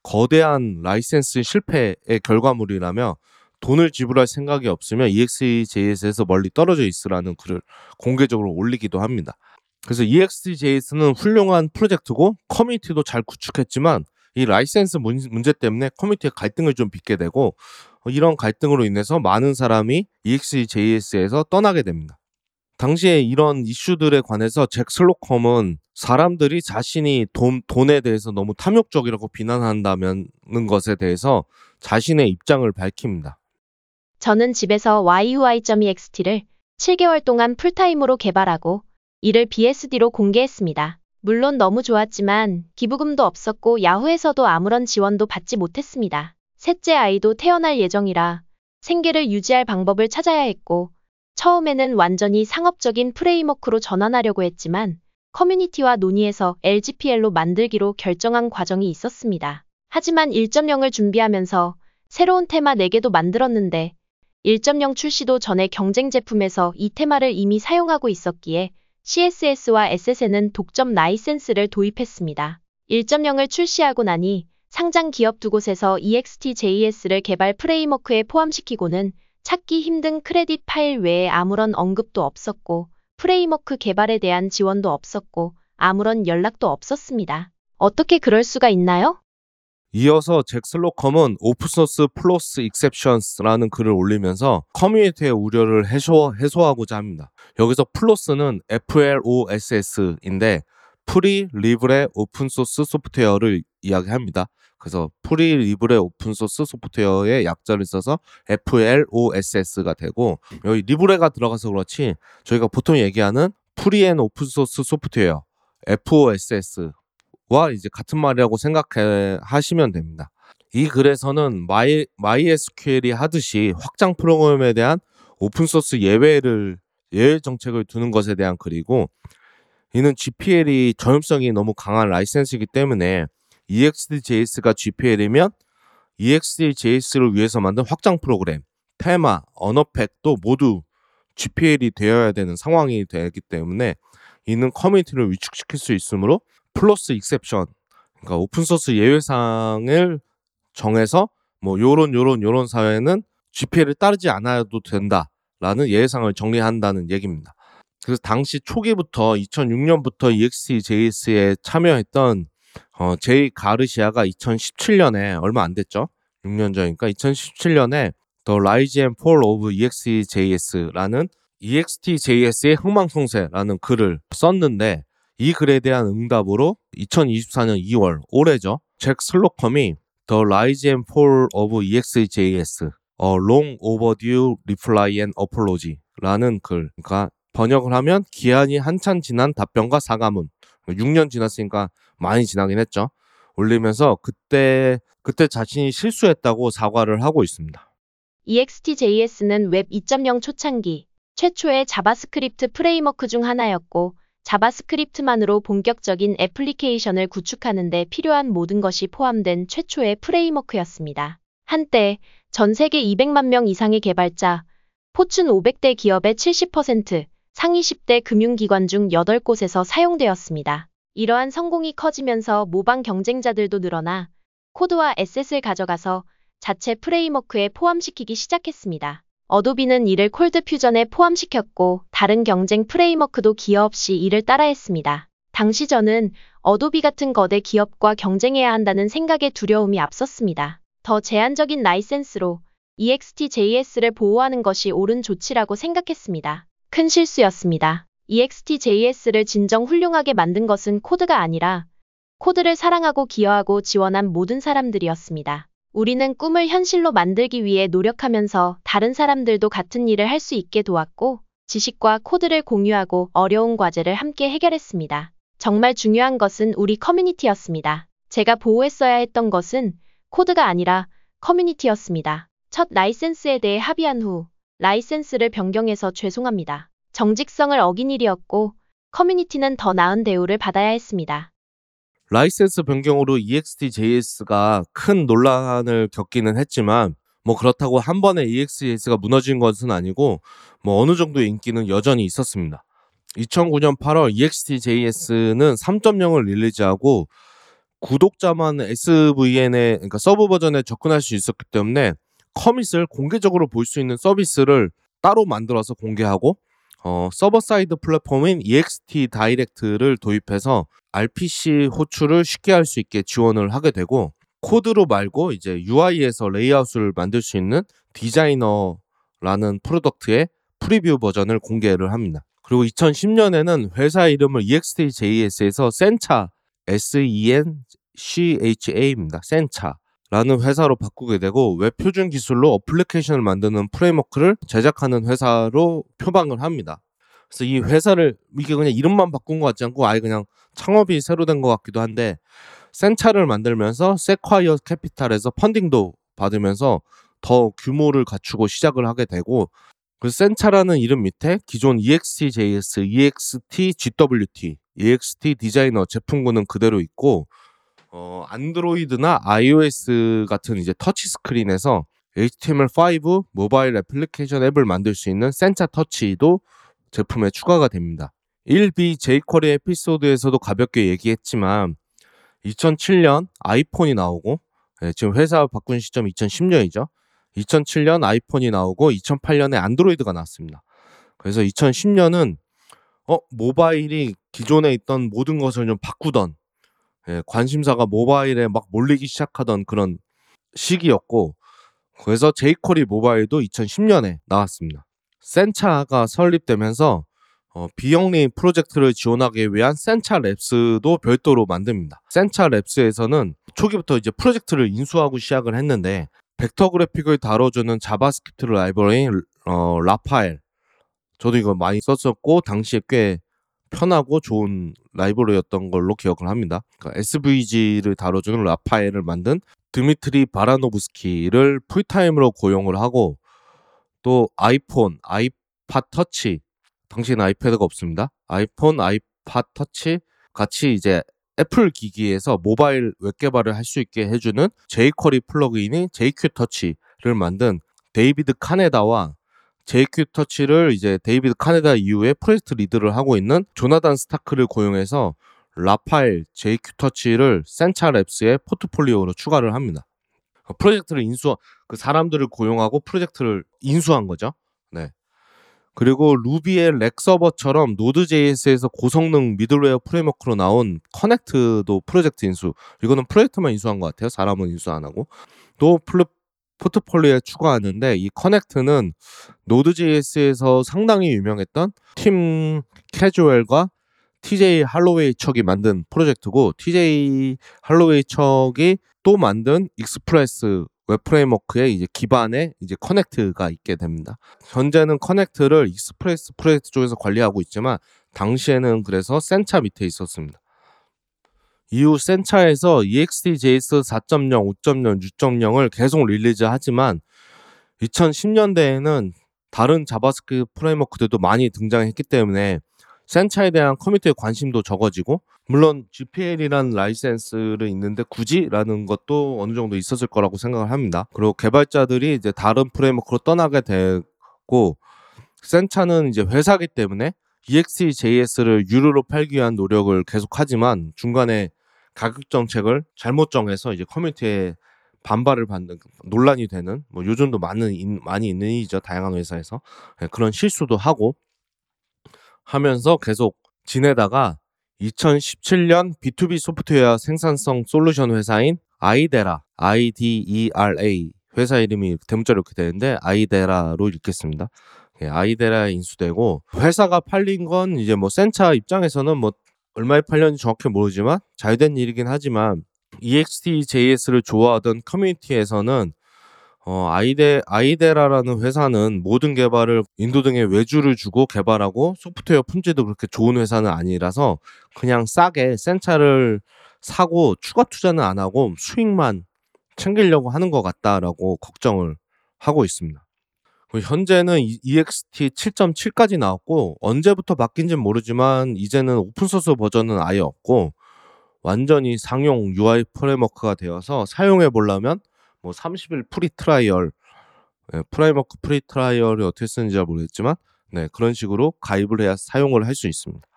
B: 거대한 라이센스 실패의 결과물이라며 돈을 지불할 생각이 없으면 이엑스티제이에스에서 멀리 떨어져 있으라는 글을 공개적으로 올리기도 합니다. 그래서 이엑스티제이에스는 훌륭한 프로젝트고 커뮤니티도 잘 구축했지만 이 라이센스 문제 때문에 커뮤니티의 갈등을 좀 빚게 되고, 이런 갈등으로 인해서 많은 사람이 이엑스티제이에스에서 떠나게 됩니다. 당시에 이런 이슈들에 관해서 잭 슬로컴은 사람들이 자신이 돈, 돈에 대해서 너무 탐욕적이라고 비난한다는 것에 대해서 자신의 입장을 밝힙니다.
A: 저는 집에서 와이유아이.ext를 칠 개월 동안 풀타임으로 개발하고 이를 비에스디로 공개했습니다. 물론 너무 좋았지만 기부금도 없었고 야후에서도 아무런 지원도 받지 못했습니다. 셋째 아이도 태어날 예정이라 생계를 유지할 방법을 찾아야 했고, 처음에는 완전히 상업적인 프레임워크로 전환하려고 했지만 커뮤니티와 논의해서 엘지피엘로 만들기로 결정한 과정이 있었습니다. 하지만 일 점 영을 준비하면서 새로운 테마 네 개도 만들었는데 일 점 영 출시도 전에 경쟁 제품에서 이 테마를 이미 사용하고 있었기에 씨에스에스와 에스에스는 독점 라이센스를 도입했습니다. 일 점 영을 출시하고 나니 상장 기업 두 곳에서 이엑스티제이에스를 개발 프레임워크에 포함시키고는 찾기 힘든 크레딧 파일 외에 아무런 언급도 없었고 프레임워크 개발에 대한 지원도 없었고 아무런 연락도 없었습니다. 어떻게 그럴 수가 있나요?
B: 이어서 잭 슬로컴은 오픈소스 플러스 익셉션스라는 글을 올리면서 커뮤니티의 우려를 해소, 해소하고자 합니다. 여기서 플러스는 에프엘오에스에스인데 프리 리브레 오픈소스 소프트웨어를 이야기합니다. 그래서 프리 리브레 오픈소스 소프트웨어의 약자를 써서 에프엘오에스에스가 되고, 여기 리브레가 들어가서 그렇지 저희가 보통 얘기하는 프리 앤 오픈소스 소프트웨어 에프오에스에스 와 이제 같은 말이라고 생각하시면 됩니다. 이 글에서는 마이, 마이에스큐엘이 하듯이 확장 프로그램에 대한 오픈소스 예외를 예외 정책을 두는 것에 대한 글이고, 이는 지피엘이 전염성이 너무 강한 라이센스이기 때문에 이엑스티제이에스가 지피엘이면 이엑스티제이에스를 위해서 만든 확장 프로그램, 테마, 언어팩도 모두 지피엘이 되어야 되는 상황이 되기 때문에 이는 커뮤니티를 위축시킬 수 있으므로 플러스 익셉션, 그러니까 오픈소스 예외사항을 정해서 뭐 요런 요런 요런 사회는 지피엘을 따르지 않아도 된다라는 예외사항을 정리한다는 얘기입니다. 그래서 당시 초기부터 이천육 년부터 이엑스티제이에스에 참여했던 어, 제이 가르시아가 이천십칠 년에 얼마 안 됐죠? 육 년 전이니까 이천십칠 년에 The Rise and Fall of 이엑스티제이에스라는 이엑스티제이에스의 흥망성쇠라는 글을 썼는데, 이 글에 대한 응답으로 이천이십사 년 이월, 올해죠, 잭 슬로컴이 The Rise and Fall of 이엑스티제이에스 A Long Overdue Reply and Apology라는 글, 그러니까 번역을 하면 기한이 한참 지난 답변과 사과문, 육 년 지났으니까 많이 지나긴 했죠, 올리면서 그때 그때 자신이 실수했다고 사과를 하고 있습니다.
A: 이엑스티제이에스는 웹 이 점 영 초창기 최초의 자바스크립트 프레임워크 중 하나였고, 자바스크립트만으로 본격적인 애플리케이션을 구축하는 데 필요한 모든 것이 포함된 최초의 프레임워크였습니다. 한때 전 세계 이백만 명 이상의 개발자, 포춘 오백 대 기업의 칠십 퍼센트, 상위 십 대 금융기관 중 여덟 곳에서 사용되었습니다. 이러한 성공이 커지면서 모방 경쟁자들도 늘어나 코드와 에셋을 가져가서 자체 프레임워크에 포함시키기 시작했습니다. 어도비는 이를 콜드 퓨전에 포함시켰고 다른 경쟁 프레임워크도 기여 없이 이를 따라했습니다. 당시 저는 어도비 같은 거대 기업과 경쟁해야 한다는 생각에 두려움이 앞섰습니다. 더 제한적인 라이센스로 이엑스티제이에스를 보호하는 것이 옳은 조치라고 생각했습니다. 큰 실수였습니다. 이엑스티제이에스를 진정 훌륭하게 만든 것은 코드가 아니라 코드를 사랑하고 기여하고 지원한 모든 사람들이었습니다. 우리는 꿈을 현실로 만들기 위해 노력하면서 다른 사람들도 같은 일을 할 수 있게 도왔고, 지식과 코드를 공유하고 어려운 과제를 함께 해결했습니다. 정말 중요한 것은 우리 커뮤니티였습니다. 제가 보호했어야 했던 것은 코드가 아니라 커뮤니티였습니다. 첫 라이센스에 대해 합의한 후 라이센스를 변경해서 죄송합니다. 정직성을 어긴 일이었고 커뮤니티는 더 나은 대우를 받아야 했습니다.
B: 라이센스 변경으로 이엑스티제이에스가 큰 논란을 겪기는 했지만 뭐 그렇다고 한 번에 이엑스티제이에스가 무너진 것은 아니고 뭐 어느 정도의 인기는 여전히 있었습니다. 이천구 년 팔월 이엑스티제이에스는 삼 점 영을 릴리즈하고 구독자만 에스브이엔에 그러니까 서브 버전에 접근할 수 있었기 때문에 커밋을 공개적으로 볼 수 있는 서비스를 따로 만들어서 공개하고 어, 서버 사이드 플랫폼인 이엑스티 다이렉트를 도입해서 알피씨 호출을 쉽게 할 수 있게 지원을 하게 되고 코드로 말고 이제 유아이에서 레이아웃을 만들 수 있는 디자이너라는 프로덕트의 프리뷰 버전을 공개를 합니다. 그리고 이천십 년에는 회사 이름을 이엑스티제이에스에서 센차 에스이엔씨에이치에이입니다. 센차라는 회사로 바꾸게 되고 웹 표준 기술로 어플리케이션을 만드는 프레임워크를 제작하는 회사로 표방을 합니다. 그래서 이 회사를 이게 그냥 이름만 바꾼 것 같지 않고 아예 그냥 창업이 새로 된 것 같기도 한데 센차를 만들면서 세콰이어 캐피탈에서 펀딩도 받으면서 더 규모를 갖추고 시작을 하게 되고 그 센차라는 이름 밑에 기존 이엑스티제이에스, 이엑스티지더블유티, 이엑스티 디자이너 제품군은 그대로 있고 어, 안드로이드나 iOS 같은 이제 터치 스크린에서 에이치티엠엘 파이브 모바일 애플리케이션 앱을 만들 수 있는 센차 터치도 제품에 추가가 됩니다. 일 비 제이쿼리 에피소드에서도 가볍게 얘기했지만 이천칠 년 아이폰이 나오고 네, 지금 회사 바꾼 시점 이천십 년이죠. 이천칠 년 아이폰이 나오고 이천팔 년에 안드로이드가 나왔습니다. 그래서 이천십 년은 어 모바일이 기존에 있던 모든 것을 좀 바꾸던 예, 관심사가 모바일에 막 몰리기 시작하던 그런 시기였고 그래서 제이쿼리 모바일도 이천십 년에 나왔습니다. 센차가 설립되면서 어, 비영리 프로젝트를 지원하기 위한 센차 랩스도 별도로 만듭니다. 센차 랩스에서는 초기부터 이제 프로젝트를 인수하고 시작을 했는데 벡터 그래픽을 다뤄주는 자바스크립트 라이브러리인 어, 라파엘 저도 이거 많이 썼었고 당시에 꽤 편하고 좋은 라이브러리였던 걸로 기억을 합니다. 그러니까 에스브이지를 다뤄주는 라파엘을 만든 드미트리 바라노브스키를 풀타임으로 고용을 하고 또 아이폰, 아이팟 터치 당시에는 아이패드가 없습니다. 아이폰, 아이팟 터치 같이 이제 애플 기기에서 모바일 웹 개발을 할 수 있게 해주는 제이쿼리 플러그인인 제이큐 터치를 만든 데이비드 카네다와 제이큐 터치를 이제 데이비드 카네다 이후에 프로젝트 리드를 하고 있는 조나단 스타크를 고용해서 라파엘 제이큐 터치를 센차 랩스의 포트폴리오로 추가를 합니다. 프로젝트를 인수, 그 사람들을 고용하고 프로젝트를 인수한 거죠. 네. 그리고 루비의 렉 서버처럼 노드.제이에스에서 고성능 미들웨어 프레임워크로 나온 커넥트도 프로젝트 인수. 이거는 프로젝트만 인수한 것 같아요. 사람은 인수 안 하고. 또 플 포트폴리오에 추가하는데 이 커넥트는 노드.제이에스에서 상당히 유명했던 팀 캐주얼과 티제이 할로웨이 척이 만든 프로젝트고 티제이 할로웨이 척이 또 만든 익스프레스 웹 프레임워크의 이제 기반에 이제 커넥트가 있게 됩니다. 현재는 커넥트를 익스프레스 프로젝트 쪽에서 관리하고 있지만 당시에는 그래서 센차 밑에 있었습니다. 이후 센차에서 이엑스티제이에스 사 점 영, 오 점 영, 육 점 영을 계속 릴리즈하지만 이천십 년대에는 다른 자바스크립트 프레임워크들도 많이 등장했기 때문에 센차에 대한 커뮤니티의 관심도 적어지고 물론 지피엘이라는 라이센스를 있는데 굳이? 라는 것도 어느 정도 있었을 거라고 생각을 합니다. 그리고 개발자들이 이제 다른 프레임워크로 떠나게 되고 센차는 이제 회사기 때문에 이엑스티제이에스를 유료로 팔기 위한 노력을 계속하지만 중간에 가격 정책을 잘못 정해서 이제 커뮤니티에 반발을 받는 논란이 되는 뭐 요즘도 많은 많이 있는 일이죠. 다양한 회사에서 네, 그런 실수도 하고 하면서 계속 지내다가 이천십칠 년 비투비 소프트웨어 생산성 솔루션 회사인 아이데라, 아이디이알에이 회사 이름이 대문자로 이렇게 되는데 아이데라로 읽겠습니다. 예, 아이데라에 인수되고 회사가 팔린 건 이제 뭐 센차 입장에서는 뭐 얼마에 팔렸는지 정확히 모르지만 잘된 일이긴 하지만 이엑스티제이에스를 좋아하던 커뮤니티에서는 어, 아이데, 아이데라라는 회사는 모든 개발을 인도 등에 외주를 주고 개발하고 소프트웨어 품질도 그렇게 좋은 회사는 아니라서 그냥 싸게 센차를 사고 추가 투자는 안 하고 수익만 챙기려고 하는 것 같다라고 걱정을 하고 있습니다. 현재는 이엑스티 칠 점 칠까지 나왔고 언제부터 바뀐지는 모르지만 이제는 오픈소스 버전은 아예 없고 완전히 상용 유아이 프레임워크가 되어서 사용해 보려면 뭐 삼십 일 프리 트라이얼, 네, 프레임워크 프리 트라이얼이 어떻게 쓰는지 잘 모르겠지만 네, 그런 식으로 가입을 해야 사용을 할 수 있습니다.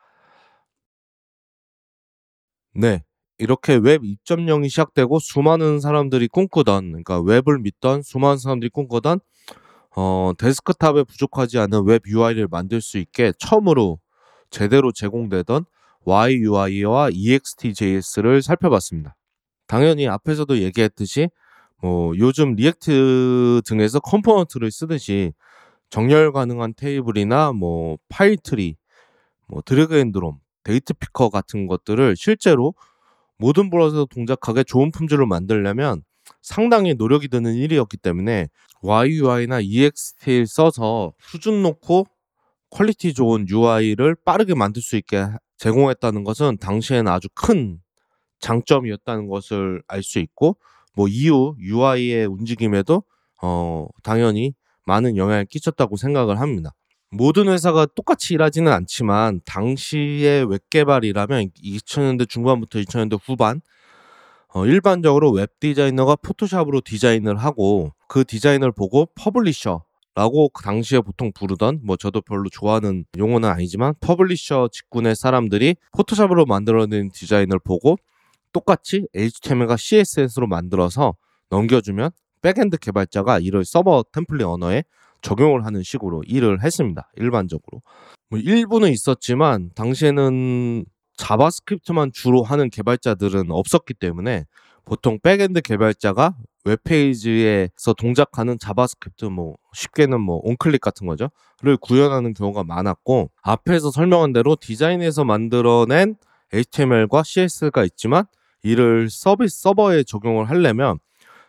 B: 네, 이렇게 웹 이 점 영이 시작되고 수많은 사람들이 꿈꾸던, 그러니까 웹을 믿던 수많은 사람들이 꿈꾸던 어, 데스크탑에 부족하지 않은 웹 유아이를 만들 수 있게 처음으로 제대로 제공되던 와이유아이와 이엑스티제이에스를 살펴봤습니다. 당연히 앞에서도 얘기했듯이 뭐 요즘 리액트 등에서 컴포넌트를 쓰듯이 정렬 가능한 테이블이나 뭐 파일 트리, 뭐 드래그 앤 드롭, 데이트 피커 같은 것들을 실제로 모든 브라우저에서 동작하게 좋은 품질로 만들려면 상당히 노력이 드는 일이었기 때문에 와이유아이나 이엑스티를 써서 수준 높고 퀄리티 좋은 유아이를 빠르게 만들 수 있게 제공했다는 것은 당시에는 아주 큰 장점이었다는 것을 알 수 있고, 뭐 이후 유아이의 움직임에도 어, 당연히 많은 영향을 끼쳤다고 생각을 합니다. 모든 회사가 똑같이 일하지는 않지만 당시의 웹 개발이라면 이천 년대 중반부터 이천 년대 후반 어, 일반적으로 웹 디자이너가 포토샵으로 디자인을 하고 그 디자인을 보고 퍼블리셔라고 그 당시에 보통 부르던, 뭐 저도 별로 좋아하는 용어는 아니지만 퍼블리셔 직군의 사람들이 포토샵으로 만들어낸 디자인을 보고 똑같이 에이치티엠엘과 씨에스에스로 만들어서 넘겨주면 백엔드 개발자가 이를 서버 템플릿 언어에 적용을 하는 식으로 일을 했습니다. 일반적으로. 뭐 일부는 있었지만 당시에는 자바스크립트만 주로 하는 개발자들은 없었기 때문에 보통 백엔드 개발자가 웹페이지에서 동작하는 자바스크립트, 뭐 쉽게는 뭐 온클릭 같은 거죠,를 구현하는 경우가 많았고, 앞에서 설명한 대로 디자인에서 만들어낸 에이치티엠엘과 씨에스에스가 있지만 이를 서비스 서버에 적용을 하려면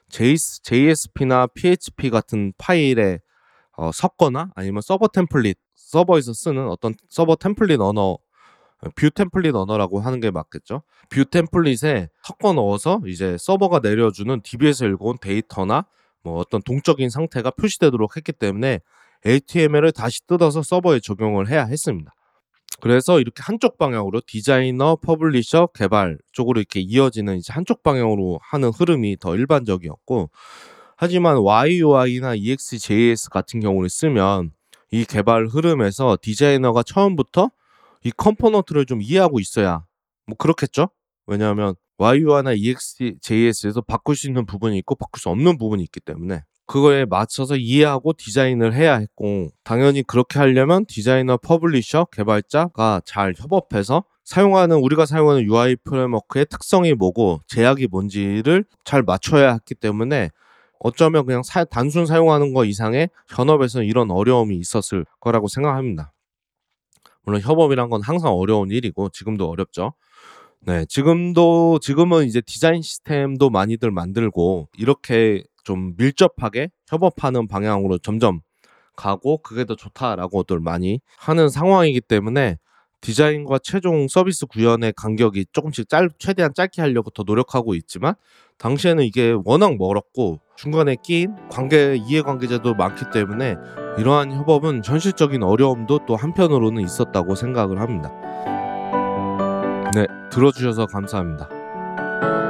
B: 제이에스피나 피에이치피 같은 파일에 어, 섞거나 아니면 서버 템플릿, 서버에서 쓰는 어떤 서버 템플릿 언어, 뷰 템플릿 언어라고 하는 게 맞겠죠. 뷰 템플릿에 섞어 넣어서 이제 서버가 내려주는 디비에서 읽어온 데이터나 뭐 어떤 동적인 상태가 표시되도록 했기 때문에 에이치티엠엘을 다시 뜯어서 서버에 적용을 해야 했습니다. 그래서 이렇게 한쪽 방향으로 디자이너, 퍼블리셔, 개발 쪽으로 이렇게 이어지는 이제 한쪽 방향으로 하는 흐름이 더 일반적이었고, 하지만 와이유아이나 이엑스제이에스 같은 경우를 쓰면 이 개발 흐름에서 디자이너가 처음부터 이 컴포넌트를 좀 이해하고 있어야 뭐 그렇겠죠? 왜냐하면 와이유아이나 이엑스제이에스에서 바꿀 수 있는 부분이 있고 바꿀 수 없는 부분이 있기 때문에 그거에 맞춰서 이해하고 디자인을 해야 했고, 당연히 그렇게 하려면 디자이너, 퍼블리셔, 개발자가 잘 협업해서 사용하는 우리가 사용하는 유아이 프레임워크의 특성이 뭐고 제약이 뭔지를 잘 맞춰야 했기 때문에 어쩌면 그냥 사, 단순 사용하는 거 이상의 현업에서는 이런 어려움이 있었을 거라고 생각합니다. 물론 협업이란 건 항상 어려운 일이고 지금도 어렵죠. 네, 지금도 지금은 이제 디자인 시스템도 많이들 만들고 이렇게 좀 밀접하게 협업하는 방향으로 점점 가고 그게 더 좋다라고들 많이 하는 상황이기 때문에 디자인과 최종 서비스 구현의 간격이 조금씩 짧, 최대한 짧게 하려고 더 노력하고 있지만 당시에는 이게 워낙 멀었고 중간에 끼인 관계 이해관계자도 많기 때문에 이러한 협업은 현실적인 어려움도 또 한편으로는 있었다고 생각을 합니다. 네, 들어주셔서 감사합니다.